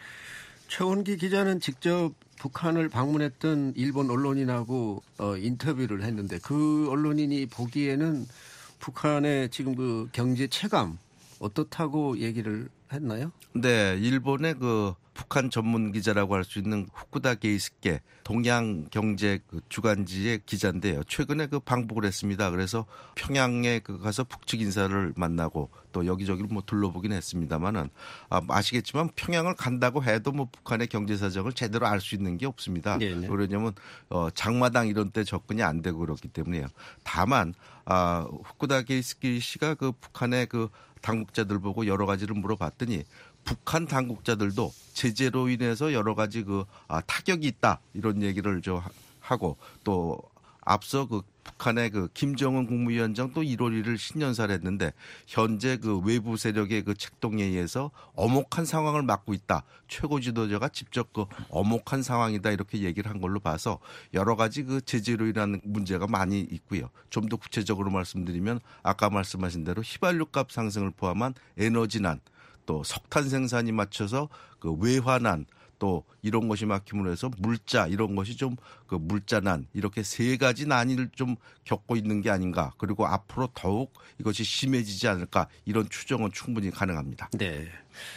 최원기 기자는 직접 북한을 방문했던 일본 언론인하고 어, 인터뷰를 했는데 그 언론인이 보기에는 북한의 지금 그 경제 체감 어떻다고 얘기를 했나요? 네, 일본의 그 북한 전문 기자라고 할 수 있는 후쿠다 게이스케 동양 경제 그 주간지의 기자인데요. 최근에 그 방북을 했습니다. 그래서 평양에 그 가서 북측 인사를 만나고 또 여기저기를 뭐 둘러보긴 했습니다만은 아, 아시겠지만 평양을 간다고 해도 뭐 북한의 경제 사정을 제대로 알 수 있는 게 없습니다. 네네. 왜냐하면 어, 장마당 이런 때 접근이 안 되고 그렇기 때문에요. 다만 아, 후쿠다 게이스케 씨가 그 북한의 그 당국자들 보고 여러 가지를 물어봤더니 북한 당국자들도 제재로 인해서 여러 가지 그 아, 타격이 있다 이런 얘기를 저 하고 또 앞서 그 북한의 그 김정은 국무위원장 또 일월 일일 신년사를 했는데 현재 그 외부 세력의 그 책동에 의해서 엄혹한 상황을 맞고 있다. 최고 지도자가 직접 그 엄혹한 상황이다 이렇게 얘기를 한 걸로 봐서 여러 가지 그 제재로 인한 문제가 많이 있고요. 좀 더 구체적으로 말씀드리면 아까 말씀하신 대로 휘발유값 상승을 포함한 에너지난 또 석탄 생산이 맞춰서 그 외화난 또 이런 것이 막힘으로 해서 물자 이런 것이 좀 그 물자난 이렇게 세 가지 난이를 좀 겪고 있는 게 아닌가. 그리고 앞으로 더욱 이것이 심해지지 않을까 이런 추정은 충분히 가능합니다. 네.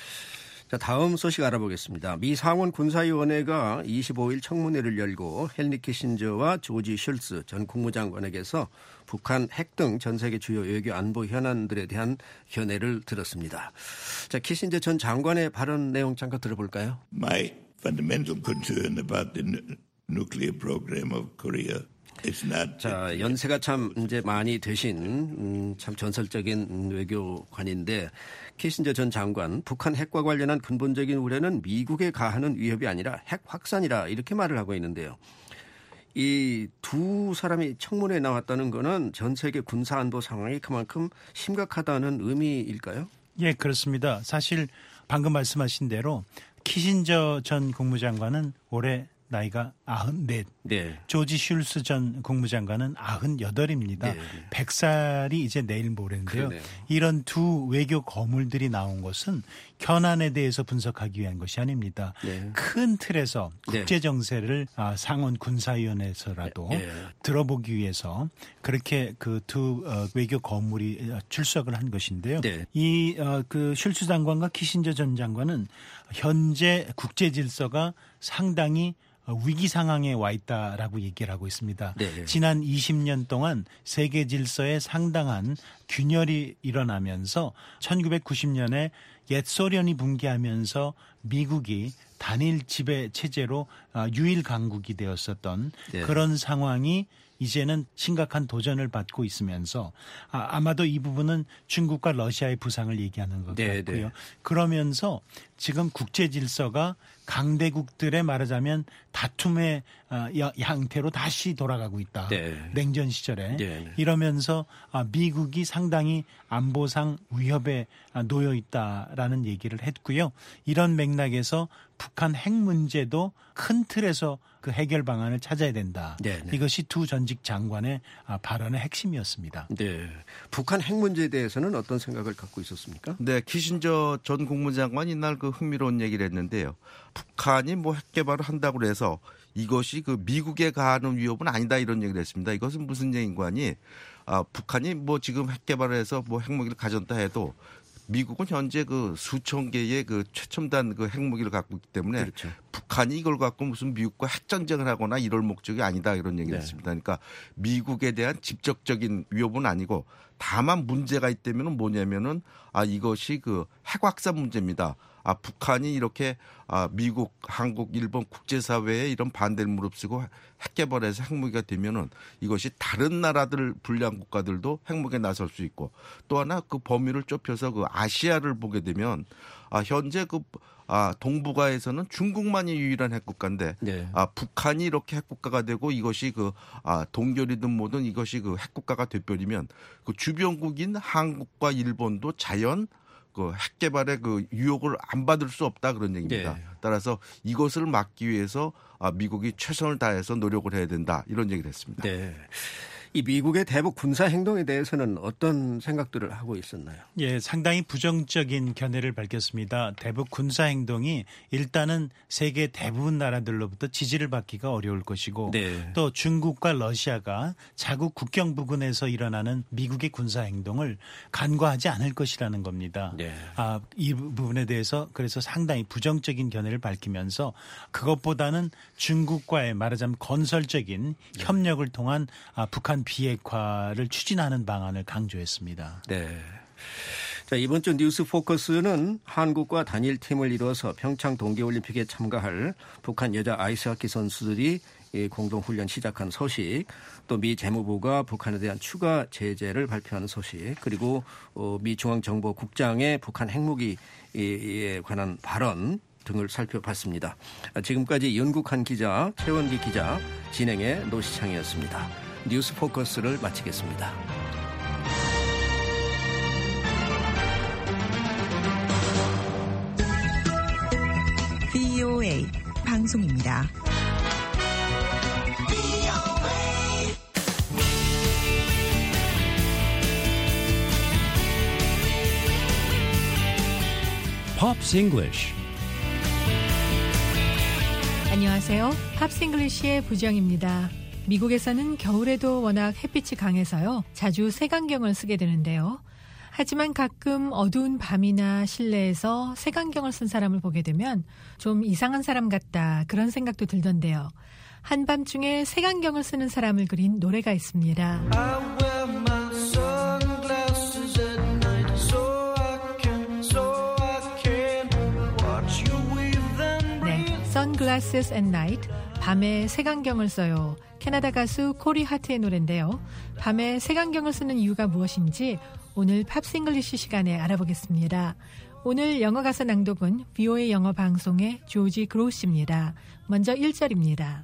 자, 다음 소식 알아보겠습니다. 미 상원 군사위원회가 이십오일 청문회를 열고 헨리 키신저와 조지 슐츠 전 국무장관에게서 북한 핵 등 전 세계 주요 외교 안보 현안들에 대한 견해를 들었습니다. 자, 키신저 전 장관의 발언 내용 잠깐 들어볼까요? My fundamental concern about the nuclear program of Korea. 자, 연세가 참 이제 많이 되신 음, 참 전설적인 외교관인데 키신저 전 장관 북한 핵과 관련한 근본적인 우려는 미국에 가하는 위협이 아니라 핵 확산이라 이렇게 말을 하고 있는데요. 이 두 사람이 청문회에 나왔다는 거는 전 세계 군사안보 상황이 그만큼 심각하다는 의미일까요? 예, 그렇습니다. 사실 방금 말씀하신 대로 키신저 전 국무장관은 올해 나이가 아흔넷. 네. 조지 슐스 전 국무장관은 아흔여덟입니다. 네. 백 살이 이제 내일 모레인데요. 그러네요. 이런 두 외교 거물들이 나온 것은 현안에 대해서 분석하기 위한 것이 아닙니다. 네. 큰 틀에서 네. 국제 정세를 상원 군사위원회에서라도 네. 들어보기 위해서 그렇게 그 두 외교 거물이 출석을 한 것인데요. 네. 이 그 슐츠 장관과 키신저 전 장관은 현재 국제 질서가 상당히 위기 상황에 와 있다라고 얘기를 하고 있습니다. 네. 지난 이십 년 동안 세계 질서에 상당한 균열이 일어나면서 천구백구십 년에 옛 소련이 붕괴하면서 미국이 단일 지배 체제로 유일 강국이 되었었던 네. 그런 상황이 이제는 심각한 도전을 받고 있으면서 아, 아마도 이 부분은 중국과 러시아의 부상을 얘기하는 것 네, 같고요. 네. 그러면서 지금 국제 질서가 강대국들의 말하자면 다툼의 형태로 다시 돌아가고 있다. 네. 냉전 시절에. 네, 네. 이러면서 미국이 상당히 안보상 위협에 놓여 있다라는 얘기를 했고요. 이런 맥락에서 북한 핵 문제도 큰 틀에서 그 해결 방안을 찾아야 된다. 네, 네. 이것이 두 전직 장관의 발언의 핵심이었습니다. 네. 북한 핵 문제에 대해서는 어떤 생각을 갖고 있었습니까? 네, 키신저 전 국무장관이 이날 그 흥미로운 얘기를 했는데요. 북한이 뭐 핵 개발을 한다고 해서 이것이 그 미국에 가하는 위협은 아니다 이런 얘기를 했습니다. 이것은 무슨 얘기인가니? 아, 북한이 뭐 지금 핵 개발을 해서 뭐 핵무기를 가졌다 해도 미국은 현재 그 수천 개의 그 최첨단 그 핵무기를 갖고 있기 때문에 그렇죠. 북한이 이걸 갖고 무슨 미국과 핵전쟁을 하거나 이럴 목적이 아니다 이런 얘기를 네. 했습니다. 그러니까 미국에 대한 직접적인 위협은 아니고 다만 문제가 있다면 뭐냐면은 아 이것이 그 핵 확산 문제입니다. 아 북한이 이렇게 아 미국, 한국, 일본 국제사회에 이런 반대를 무릅쓰고 핵 개발해서 핵무기가 되면은 이것이 다른 나라들 불량 국가들도 핵무기에 나설 수 있고 또 하나 그 범위를 좁혀서 그 아시아를 보게 되면 아 현재 그 아 동북아에서는 중국만이 유일한 핵국가인데 네. 아 북한이 이렇게 핵국가가 되고 이것이 그 아 동결이든 뭐든 이것이 그 핵국가가 돼버리면 그 주변국인 한국과 일본도 자연 그 핵 개발의 그 유혹을 안 받을 수 없다 그런 얘기입니다. 네. 따라서 이것을 막기 위해서 아 미국이 최선을 다해서 노력을 해야 된다 이런 얘기를 했습니다. 네. 이 미국의 대북 군사 행동에 대해서는 어떤 생각들을 하고 있었나요? 예, 상당히 부정적인 견해를 밝혔습니다. 대북 군사 행동이 일단은 세계 대부분 나라들로부터 지지를 받기가 어려울 것이고 네. 또 중국과 러시아가 자국 국경 부근에서 일어나는 미국의 군사 행동을 간과하지 않을 것이라는 겁니다. 네. 아, 이 부분에 대해서 그래서 상당히 부정적인 견해를 밝히면서 그것보다는 중국과의 말하자면 건설적인 협력을 통한 아, 북한 비핵화를 추진하는 방안을 강조했습니다. 네. 자, 이번 주 뉴스 포커스는 한국과 단일팀을 이뤄서 평창 동계올림픽에 참가할 북한 여자 아이스하키 선수들이 공동훈련 시작한 소식, 또 미 재무부가 북한에 대한 추가 제재를 발표하는 소식, 그리고 미 중앙정보국장의 북한 핵무기에 관한 발언 등을 살펴봤습니다. 지금까지 윤국한 기자, 최원기 기자, 진행의 노시창이었습니다. 뉴스 포커스를 마치겠습니다. 브이오에이 방송입니다. Pops English. 안녕하세요. 팝스 잉글리시의 부정입니다. 미국에서는 겨울에도 워낙 햇빛이 강해서요. 자주 색안경을 쓰게 되는데요. 하지만 가끔 어두운 밤이나 실내에서 색안경을 쓴 사람을 보게 되면 좀 이상한 사람 같다 그런 생각도 들던데요. 한밤중에 색안경을 쓰는 사람을 그린 노래가 있습니다. 네, Sunglasses at Night, 밤에 색안경을 써요. 캐나다 가수 코리 하트의 노래인데요. 밤에 색안경을 쓰는 이유가 무엇인지 오늘 팝스 잉글리시 시간에 알아보겠습니다. 오늘 영어 가사 낭독은 브이오에이 영어 방송의 조지 그로스입니다. 먼저 일 절입니다.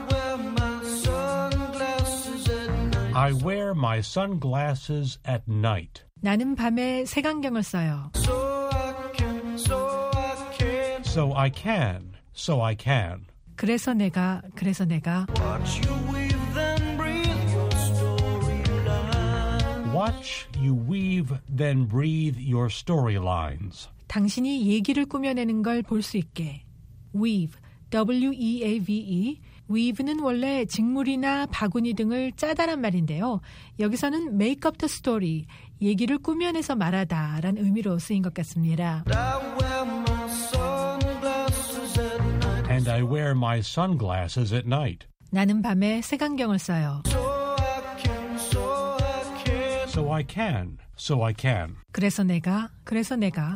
I wear my sunglasses at night. 나는 밤에 색안경을 써요. So I can, so I can. 그래서 내가 그래서 내가 Watch you weave, then breathe your storylines. 당신이 얘기를 꾸며내는 걸 볼 수 있게. weave, W E A V E. weave는 원래 직물이나 바구니 등을 짜다란 말인데요. 여기서는 make up the story, 얘기를 꾸며내서 말하다 라는 의미로 쓰인 것 같습니다. And I wear my sunglasses at night. 나는 밤에 색안경을 써요. So I can, so I can. 그래서 내가, 그래서 내가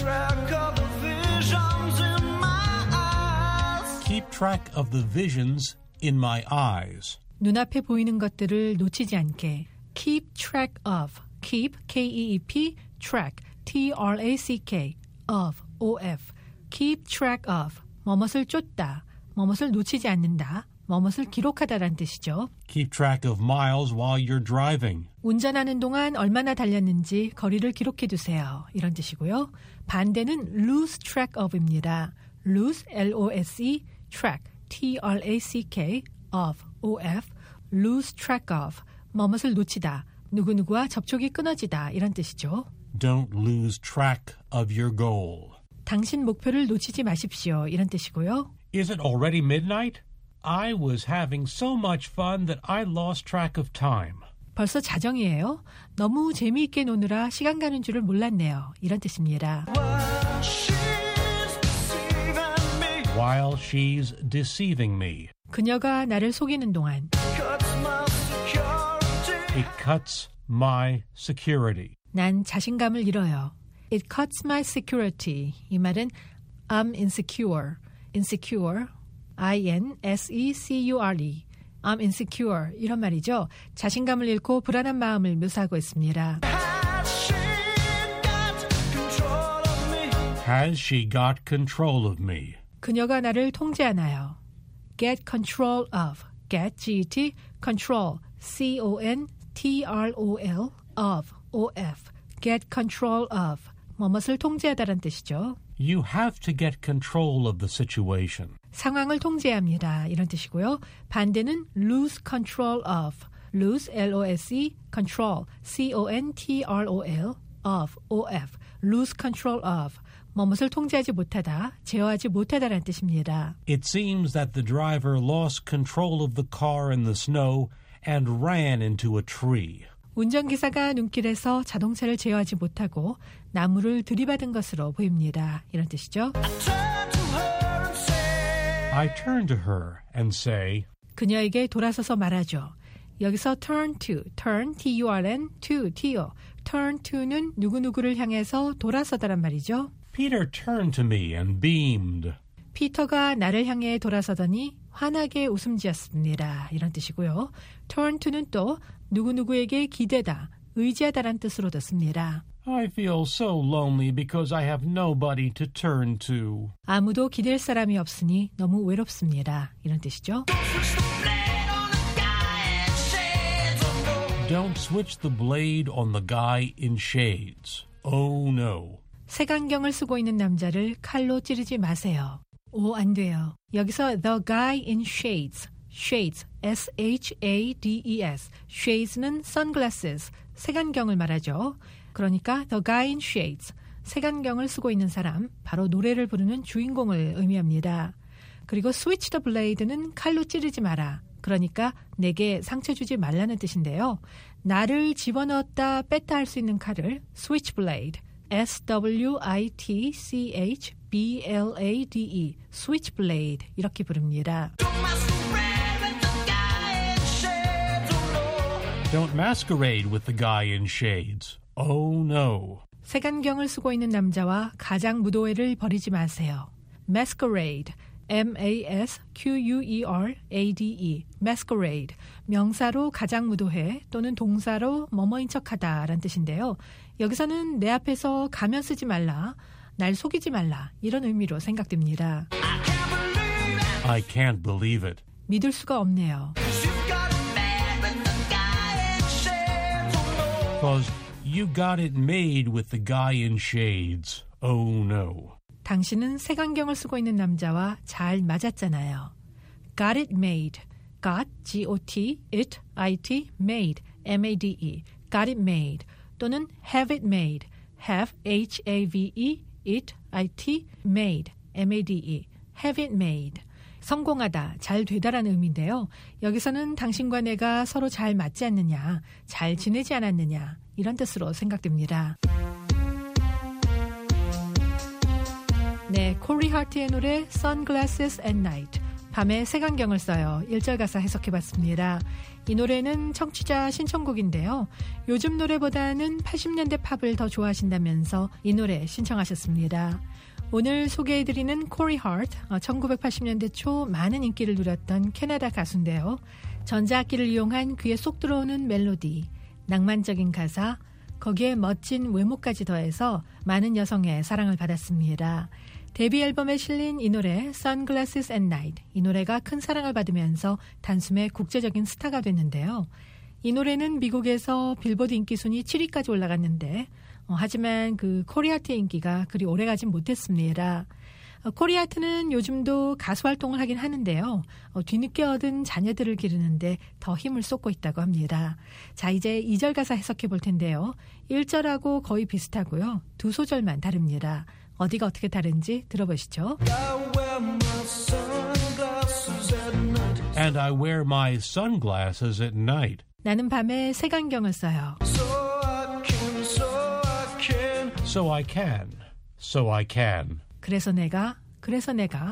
Keep track of the visions in my eyes. 눈앞에 보이는 것들을 놓치지 않게. Keep track of, keep, K E E P, track, T R A C K, of, O F. Keep track of, 뭐뭇을 쫓다, 뭐뭇을 놓치지 않는다, 뭐뭇을 기록하다라는 뜻이죠. Keep track of miles while you're driving. 운전하는 동안 얼마나 달렸는지 거리를 기록해 두세요. 이런 뜻이고요. 반대는 lose track of입니다. lose, L O S E, track, T R A C K, of, O F, lose track of, 뭐뭇을 놓치다, 누구누구와 접촉이 끊어지다 이런 뜻이죠. Don't lose track of your goal. 당신 목표를 놓치지 마십시오. 이런 뜻이고요. Is it already midnight? I was having so much fun that I lost track of time. 벌써 자정이에요. 너무 재미있게 노느라 시간 가는 줄을 몰랐네요. 이런 뜻입니다. While she's deceiving me. 그녀가 나를 속이는 동안. It cuts my security. 난 자신감을 잃어요. It cuts my security. 이 말은 I'm insecure. insecure. I N S E C U R E. I'm insecure. 이런 말이죠. 자신감을 잃고 불안한 마음을 묘사하고 있습니다. Has she got control of me? 그녀가 나를 통제하나요? Get control of. Get, G E T, control, C O N T R O L, of, O F. Get control of. 뭐뭇을 통제하다란 뜻이죠. You have to get control of the situation. 상황을 통제합니다. 이런 뜻이고요. 반대는 lose control of. lose, L O S E, control, C O N T R O L, of, O F. lose control of. 뭐뭇을 통제하지 못하다, 제어하지 못하다라는 뜻입니다. It seems that the driver lost control of the car in the snow and ran into a tree. 운전기사가 눈길에서 자동차를 제어하지 못하고 나무를 들이받은 것으로 보입니다. 이런 뜻이죠. I turn to her and say, 그녀에게 돌아서서 말하죠. 여기서 turn to, turn, T U R N, to, T-O. turn to는 누구누구를 향해서 돌아서다란 말이죠. Peter turned to me and beamed. 피터가 나를 향해 돌아서더니 환하게 웃음 지었습니다. 이런 뜻이고요. turn to는 또 누구누구에게 기대다, 의지하다란 뜻으로 듣습니다. I feel so lonely because I have nobody to turn to. 아무도 기댈 사람이 없으니 너무 외롭습니다. 이런 뜻이죠. Don't switch the blade on the guy in shades. Oh no. 색안경을 쓰고 있는 남자를 칼로 찌르지 마세요. 오, 안 돼요. 여기서 the guy in shades, shades, S H A D E S, shades는 sunglasses, 색안경을 말하죠. 그러니까 the guy in shades, 색안경을 쓰고 있는 사람, 바로 노래를 부르는 주인공을 의미합니다. 그리고 switch the blade는 칼로 찌르지 마라. 그러니까 내게 상처 주지 말라는 뜻인데요. 나를 집어넣었다 뺐다 할 수 있는 칼을 switchblade, S W I T C H B L A D E, switchblade 이렇게 부릅니다. Don't masquerade with the guy in shades. Oh no. 색안경을 쓰고 있는 남자와 가장 무도회를 벌이지 마세요. masquerade, M A S Q U E R A D E, masquerade. 명사로 가장 무도회 또는 동사로 뭐뭐인 척하다 라는 뜻인데요. 여기서는 내 앞에서 가면 쓰지 말라, 날 속이지 말라 이런 의미로 생각됩니다. I can't believe it. 믿을 수가 없네요. Because you got it made with the guy in shades. Oh no. 당신은 색안경을 쓰고 있는 남자와 잘 맞았잖아요. got it made. got, G-O-T, it, I-T, made, M-A-D-E, got it made. 또는 have it made, have, H-A-V-E, it, I-T, made, M-A-D-E, have it made. 성공하다, 잘 되다라는 의미인데요. 여기서는 당신과 내가 서로 잘 맞지 않느냐, 잘 지내지 않았느냐 이런 뜻으로 생각됩니다. 네, 코리 하트의 노래 Sunglasses at Night, 밤에 색안경을 써요. 일 절 가사 해석해봤습니다. 이 노래는 청취자 신청곡인데요. 요즘 노래보다는 팔십 년대 팝을 더 좋아하신다면서 이 노래 신청하셨습니다. 오늘 소개해드리는 코리 하트, 천구백팔십 년대 초 많은 인기를 누렸던 캐나다 가수인데요. 전자악기를 이용한 귀에 쏙 들어오는 멜로디, 낭만적인 가사, 거기에 멋진 외모까지 더해서 많은 여성의 사랑을 받았습니다. 데뷔 앨범에 실린 이 노래 Sunglasses at Night, 이 노래가 큰 사랑을 받으면서 단숨에 국제적인 스타가 됐는데요. 이 노래는 미국에서 빌보드 인기 순위 칠 위까지 올라갔는데 어, 하지만 그 코리아트의 인기가 그리 오래가진 못했습니다. 어, 코리아트는 요즘도 가수 활동을 하긴 하는데요. 어, 뒤늦게 얻은 자녀들을 기르는데 더 힘을 쏟고 있다고 합니다. 자, 이제 이 절 가사 해석해 볼 텐데요. 일 절하고 거의 비슷하고요. 두 소절만 다릅니다. 어디가 어떻게 다른지 들어보시죠. And I wear my sunglasses at night. 나는 밤에 색안경을 써요. So I can, so I can. 그래서 내가, 그래서 내가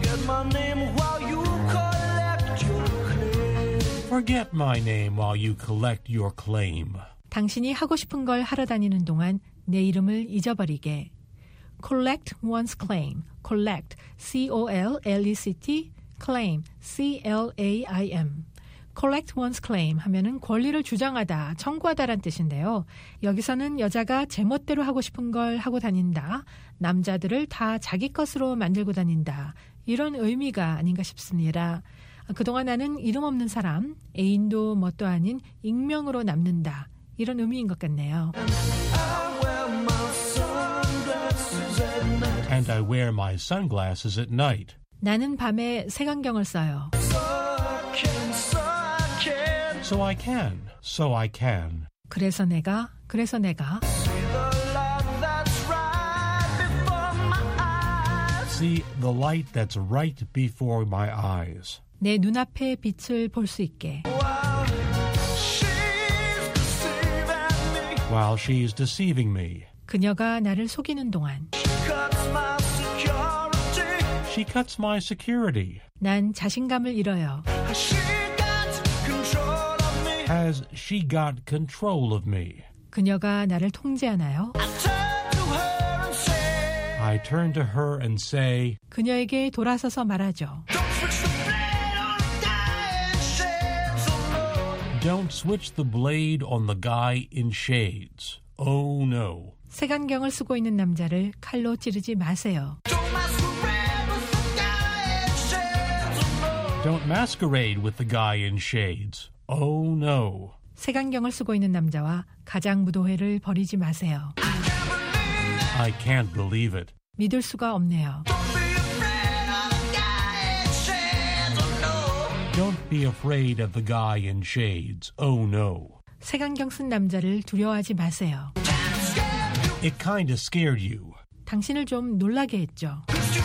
Forget my name while you collect your claim. 당신이 하고 싶은 걸 하러 다니는 동안 내 이름을 잊어버리게. Collect one's claim. Collect, C-O-L-L-E-C-T, claim, C-L-A-I-M. Collect one's claim 하면은 권리를 주장하다, 청구하다란 뜻인데요. 여기서는 여자가 제멋대로 하고 싶은 걸 하고 다닌다, 남자들을 다 자기 것으로 만들고 다닌다, 이런 의미가 아닌가 싶습니다. 그동안 나는 이름 없는 사람, 애인도 뭣도 아닌 익명으로 남는다, 이런 의미인 것 같네요. And I wear my sunglasses at night. 나는 밤에 색안경을 써요. So I can, so I can. 그래서 내가, 그래서 내가 See the light that's right before my eyes. 내 눈앞에 빛을 볼 수 있게. While she's deceiving me. 그녀가 나를 속이는 동안. She cuts my security. 난 자신감을 잃어요. Has she got control of me? 그녀가 나를 통제하나요? I turn to her and say, 그녀에게 돌아서서 말하죠. Don't switch the blade on the guy in shades. Oh no. 색안경을 쓰고 있는 남자를 칼로 찌르지 마세요. Don't masquerade with the guy in shades. Oh no. 색안경을 쓰고 있는 남자와 가장무도회를 벌이지 마세요. I can't believe it. 믿을 수가 없네요. Don't be afraid of the guy in shades. Oh no. 색안경 쓴 남자를 두려워하지 마세요. It kind of scared you. 당신을 좀 놀라게 했죠.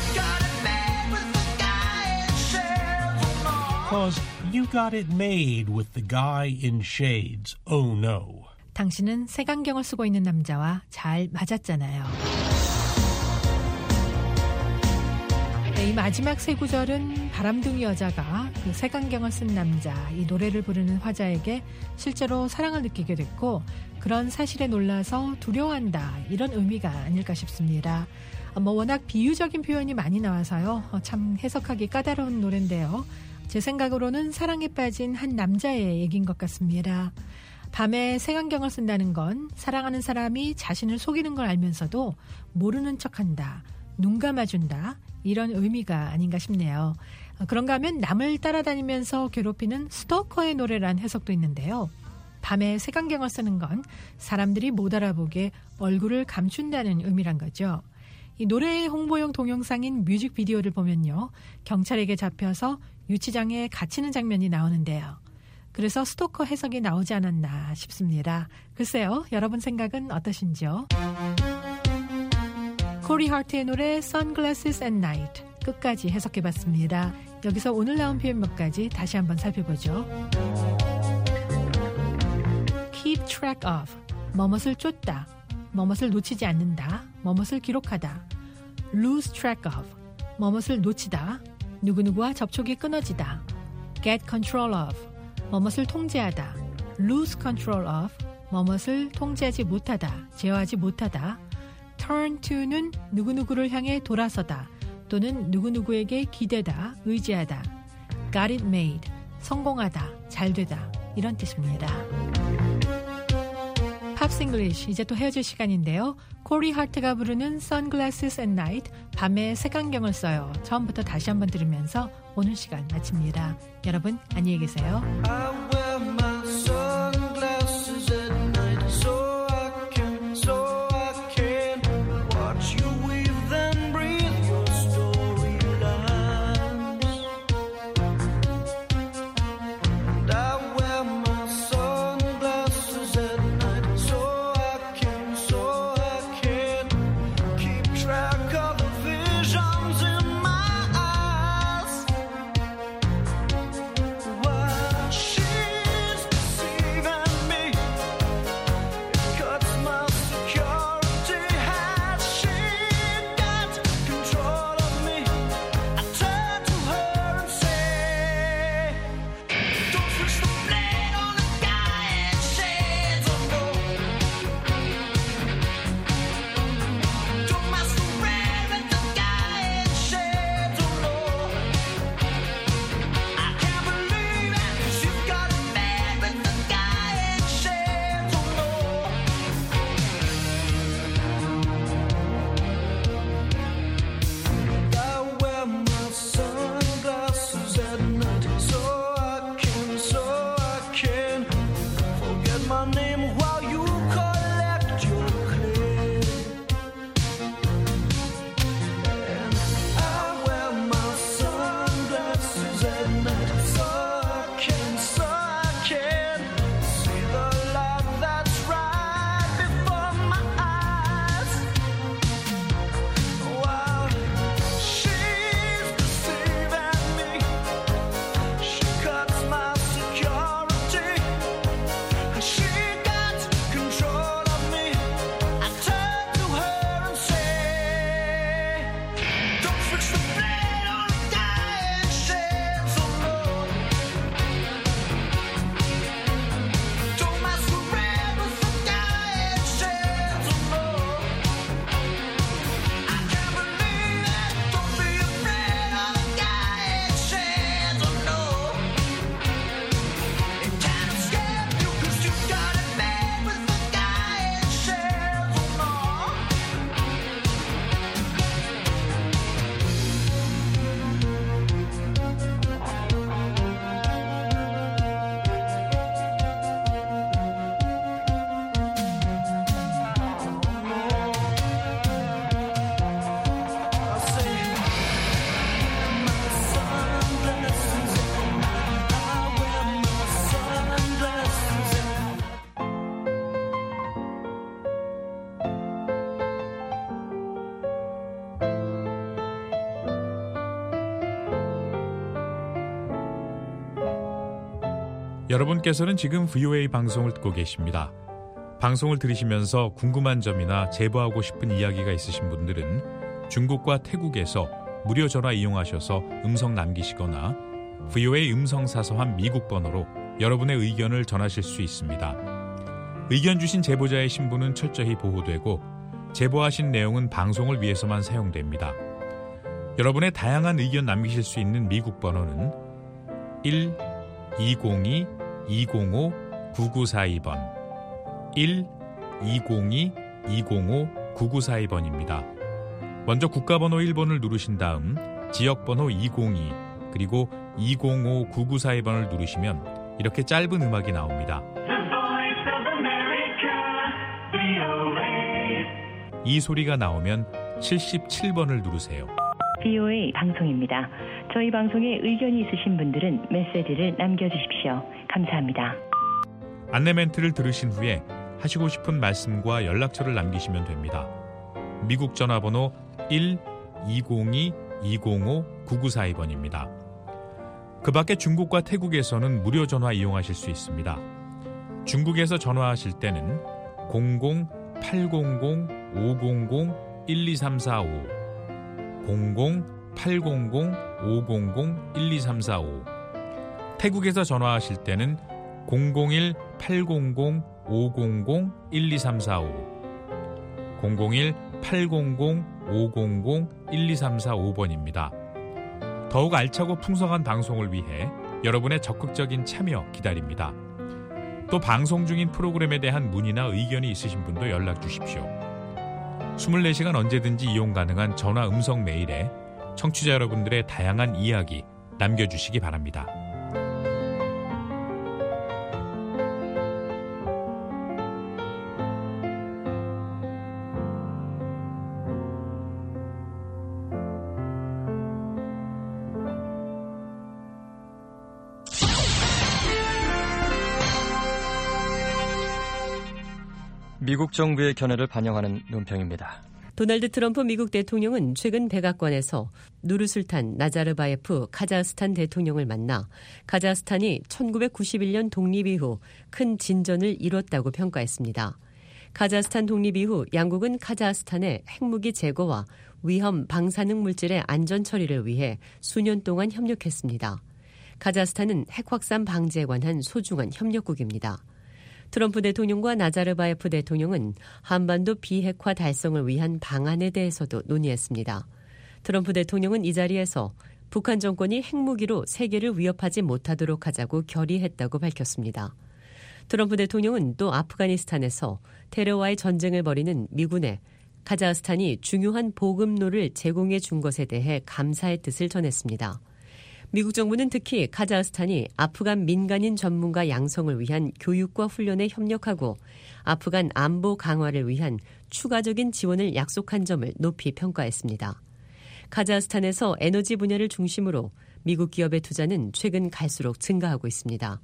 Because you got it made with the guy in shades. Oh no. 당신은 색안경을 쓰고 있는 남자와 잘 맞았잖아요. 네, 이 마지막 세 구절은 바람둥이 여자가 그 색안경을 쓴 남자, 이 노래를 부르는 화자에게 실제로 사랑을 느끼게 됐고 그런 사실에 놀라서 두려워한다, 이런 의미가 아닐까 싶습니다. 뭐 워낙 비유적인 표현이 많이 나와서요. 참 해석하기 까다로운 노래인데요. 제 생각으로는 사랑에 빠진 한 남자의 얘기인 것 같습니다. 밤에 색안경을 쓴다는 건 사랑하는 사람이 자신을 속이는 걸 알면서도 모르는 척한다, 눈 감아준다, 이런 의미가 아닌가 싶네요. 그런가 하면 남을 따라다니면서 괴롭히는 스토커의 노래란 해석도 있는데요. 밤에 색안경을 쓰는 건 사람들이 못 알아보게 얼굴을 감춘다는 의미란 거죠. 이 노래 홍보용 동영상인 뮤직비디오를 보면요. 경찰에게 잡혀서 유치장에 갇히는 장면이 나오는데요. 그래서 스토커 해석이 나오지 않았나 싶습니다. 글쎄요. 여러분 생각은 어떠신지요? 코리 하트의 노래 Sunglasses at Night 끝까지 해석해봤습니다. 여기서 오늘 나온 표현 몇 가지 다시 한번 살펴보죠. Keep track of, 뭐뭇을 쫓다, 뭐뭇을 놓치지 않는다, 뭐뭇을 기록하다. Lose track of, 뭐뭇을 놓치다, 누구누구와 접촉이 끊어지다. Get control of, 뭐뭇을 통제하다. Lose control of, 뭐뭇을 통제하지 못하다, 제어하지 못하다. Turn to는 누구누구를 향해 돌아서다 또는 누구누구에게 기대다, 의지하다. Got it made, 성공하다, 잘되다 이런 뜻입니다. 팝스 잉글리쉬 이제 또 헤어질 시간인데요. 코리 하트가 부르는 Sunglasses at Night 밤에 색안경을 써요. 처음부터 다시 한번 들으면서 오늘 시간 마칩니다. 여러분 안녕히 계세요. 여러분께서는 지금 브이오에이 방송을 듣고 계십니다. 방송을 들으시면서 궁금한 점이나 제보하고 싶은 이야기가 있으신 분들은 중국과 태국에서 무료 전화 이용하셔서 음성 남기시거나 브이오에이 음성사서함 미국 번호로 여러분의 의견을 전하실 수 있습니다. 의견 주신 제보자의 신분은 철저히 보호되고 제보하신 내용은 방송을 위해서만 사용됩니다. 여러분의 다양한 의견 남기실 수 있는 미국 번호는 일 이공이 이공오 구구사이 번 일 이공이 이공오 구구사이 번입니다. 먼저 국가번호 일 번을 누르신 다음 지역번호 이공이 그리고 이공오 구구사이 번을 누르시면 이렇게 짧은 음악이 나옵니다. 이 소리가 나오면 칠십칠 번을 누르세요. 브이오에이 방송입니다. 저희 방송에 의견이 있으신 분들은 메시지를 남겨주십시오. 감사합니다. 안내 멘트를 들으신 후에 하시고 싶은 말씀과 연락처를 남기시면 됩니다. 미국 전화번호 일 이공이 이공오 구구사이 번입니다. 그 밖에 중국과 태국에서는 무료 전화 이용하실 수 있습니다. 중국에서 전화하실 때는 공공 팔공공 오공공 일이삼사오 공공 팔공공 오공공 일이삼사오 태국에서 전화하실 때는 공공일 팔공공 오공공 일이삼사오 공공일 팔공공 오공공 일이삼사오 번입니다. 더욱 알차고 풍성한 방송을 위해 여러분의 적극적인 참여 기다립니다. 또 방송 중인 프로그램에 대한 문의나 의견이 있으신 분도 연락 주십시오. 이십사 시간 언제든지 이용 가능한 전화 음성 메일에 청취자 여러분들의 다양한 이야기 남겨주시기 바랍니다. 미국 정부의 견해를 반영하는 논평입니다. 도널드 트럼프 미국 대통령은 최근 백악관에서 누르술탄 나자르바예프 카자흐스탄 대통령을 만나 카자흐스탄이 천구백구십일 년 독립 이후 큰 진전을 이뤘다고 평가했습니다. 카자흐스탄 독립 이후 양국은 카자흐스탄의 핵무기 제거와 위험 방사능 물질의 안전 처리를 위해 수년 동안 협력했습니다. 카자흐스탄은 핵 확산 방지에 관한 소중한 협력국입니다. 트럼프 대통령과 나자르바예프 대통령은 한반도 비핵화 달성을 위한 방안에 대해서도 논의했습니다. 트럼프 대통령은 이 자리에서 북한 정권이 핵무기로 세계를 위협하지 못하도록 하자고 결의했다고 밝혔습니다. 트럼프 대통령은 또 아프가니스탄에서 테러와의 전쟁을 벌이는 미군에 카자흐스탄이 중요한 보급로를 제공해 준 것에 대해 감사의 뜻을 전했습니다. 미국 정부는 특히 카자흐스탄이 아프간 민간인 전문가 양성을 위한 교육과 훈련에 협력하고 아프간 안보 강화를 위한 추가적인 지원을 약속한 점을 높이 평가했습니다. 카자흐스탄에서 에너지 분야를 중심으로 미국 기업의 투자는 최근 갈수록 증가하고 있습니다.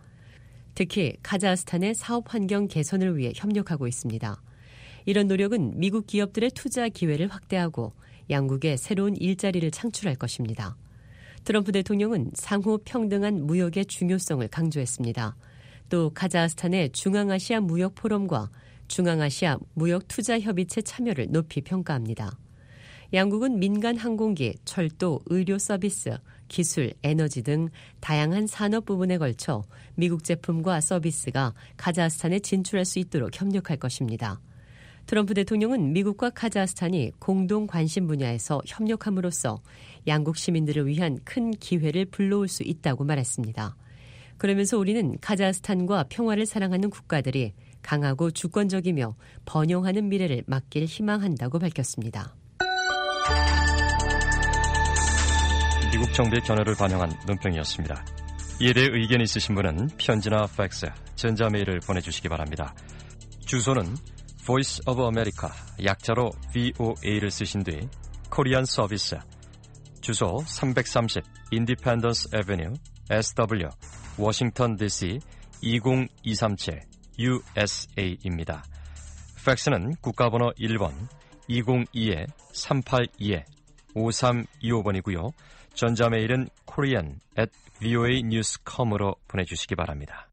특히 카자흐스탄의 사업 환경 개선을 위해 협력하고 있습니다. 이런 노력은 미국 기업들의 투자 기회를 확대하고 양국의 새로운 일자리를 창출할 것입니다. 트럼프 대통령은 상호 평등한 무역의 중요성을 강조했습니다. 또 카자흐스탄의 중앙아시아 무역 포럼과 중앙아시아 무역 투자 협의체 참여를 높이 평가합니다. 양국은 민간 항공기, 철도, 의료 서비스, 기술, 에너지 등 다양한 산업 부분에 걸쳐 미국 제품과 서비스가 카자흐스탄에 진출할 수 있도록 협력할 것입니다. 트럼프 대통령은 미국과 카자흐스탄이 공동 관심 분야에서 협력함으로써 양국 시민들을 위한 큰 기회를 불러올 수 있다고 말했습니다. 그러면서 우리는 카자흐스탄과 평화를 사랑하는 국가들이 강하고 주권적이며 번영하는 미래를 맞길 희망한다고 밝혔습니다. 미국 정부의 견해를 반영한 논평이었습니다. 이에 대해 의견이 있으신 분은 편지나 팩스, 전자메일을 보내주시기 바랍니다. 주소는 Voice of America, 약자로 브이오에이를 쓰신 뒤 코리안 서비스, 주소 삼백삼십 Independence Avenue, 에스더블유, 워싱턴 디씨 이공이삼칠 유에스에이입니다. 팩스는 국가번호 일 번 이공이 삼팔이 오삼이오 번이고요. 전자메일은 korean at 브이오에이 뉴스 닷 컴으로 보내주시기 바랍니다.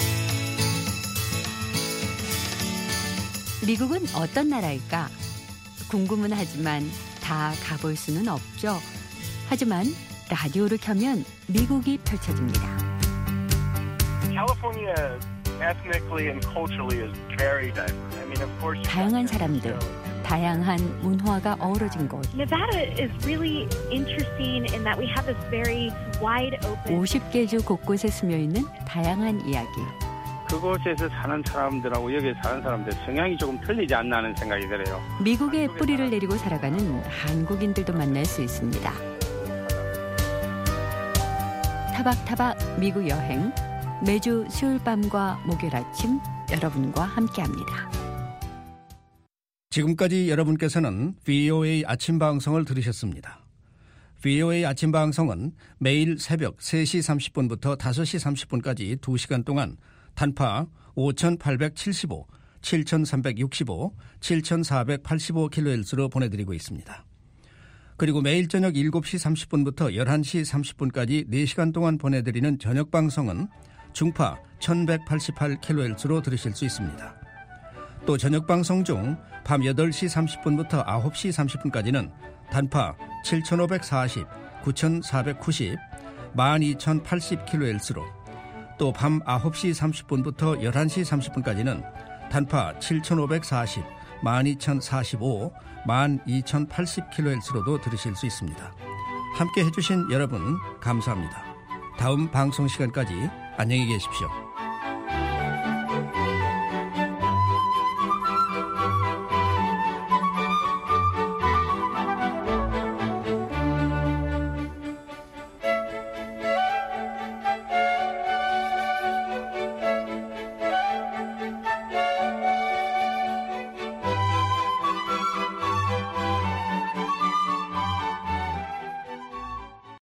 미국은 어떤 나라일까? 궁금은 하지만 다 가볼 수는 없죠. 하지만 라디오를 켜면 미국이 펼쳐집니다. 다양한 사람들, 다양한 문화가 어우러진 곳. 오십 개 주 곳곳에 스며있는 다양한 이야기. 그곳에서 사는 사람들하고 여기 사는 사람들 성향이 조금 틀리지 않나 하는 생각이 들어요. 미국에 뿌리를 내리고 살아가는 한국인들도 만날 수 있습니다. 타박타박 미국 여행, 매주 수요일 밤과 목요일 아침 여러분과 함께합니다. 지금까지 여러분께서는 브이오에이 아침 방송을 들으셨습니다. 브이오에이 아침 방송은 매일 새벽 세 시 삼십 분부터 다섯 시 삼십 분까지 두 시간 동안 단파 오천팔백칠십오, 칠천삼백육십오, 칠천사백팔십오 킬로헤르츠로 보내드리고 있습니다. 그리고 매일 저녁 일곱 시 삼십 분부터 열한 시 삼십 분까지 네 시간 동안 보내드리는 저녁 방송은 중파 천백팔십팔 킬로헤르츠로 들으실 수 있습니다. 또 저녁 방송 중 밤 여덟 시 삼십 분부터 아홉 시 삼십 분까지는 단파 칠천오백사십, 구천사백구십, 만 이천팔십 킬로헤르츠로 또 밤 아홉 시 삼십 분부터 열한 시 삼십 분까지는 단파 칠천오백사십, 만 이천사십오, 만 이천팔십 킬로헤르츠로도 들으실 수 있습니다. 함께 해주신 여러분 감사합니다. 다음 방송 시간까지 안녕히 계십시오.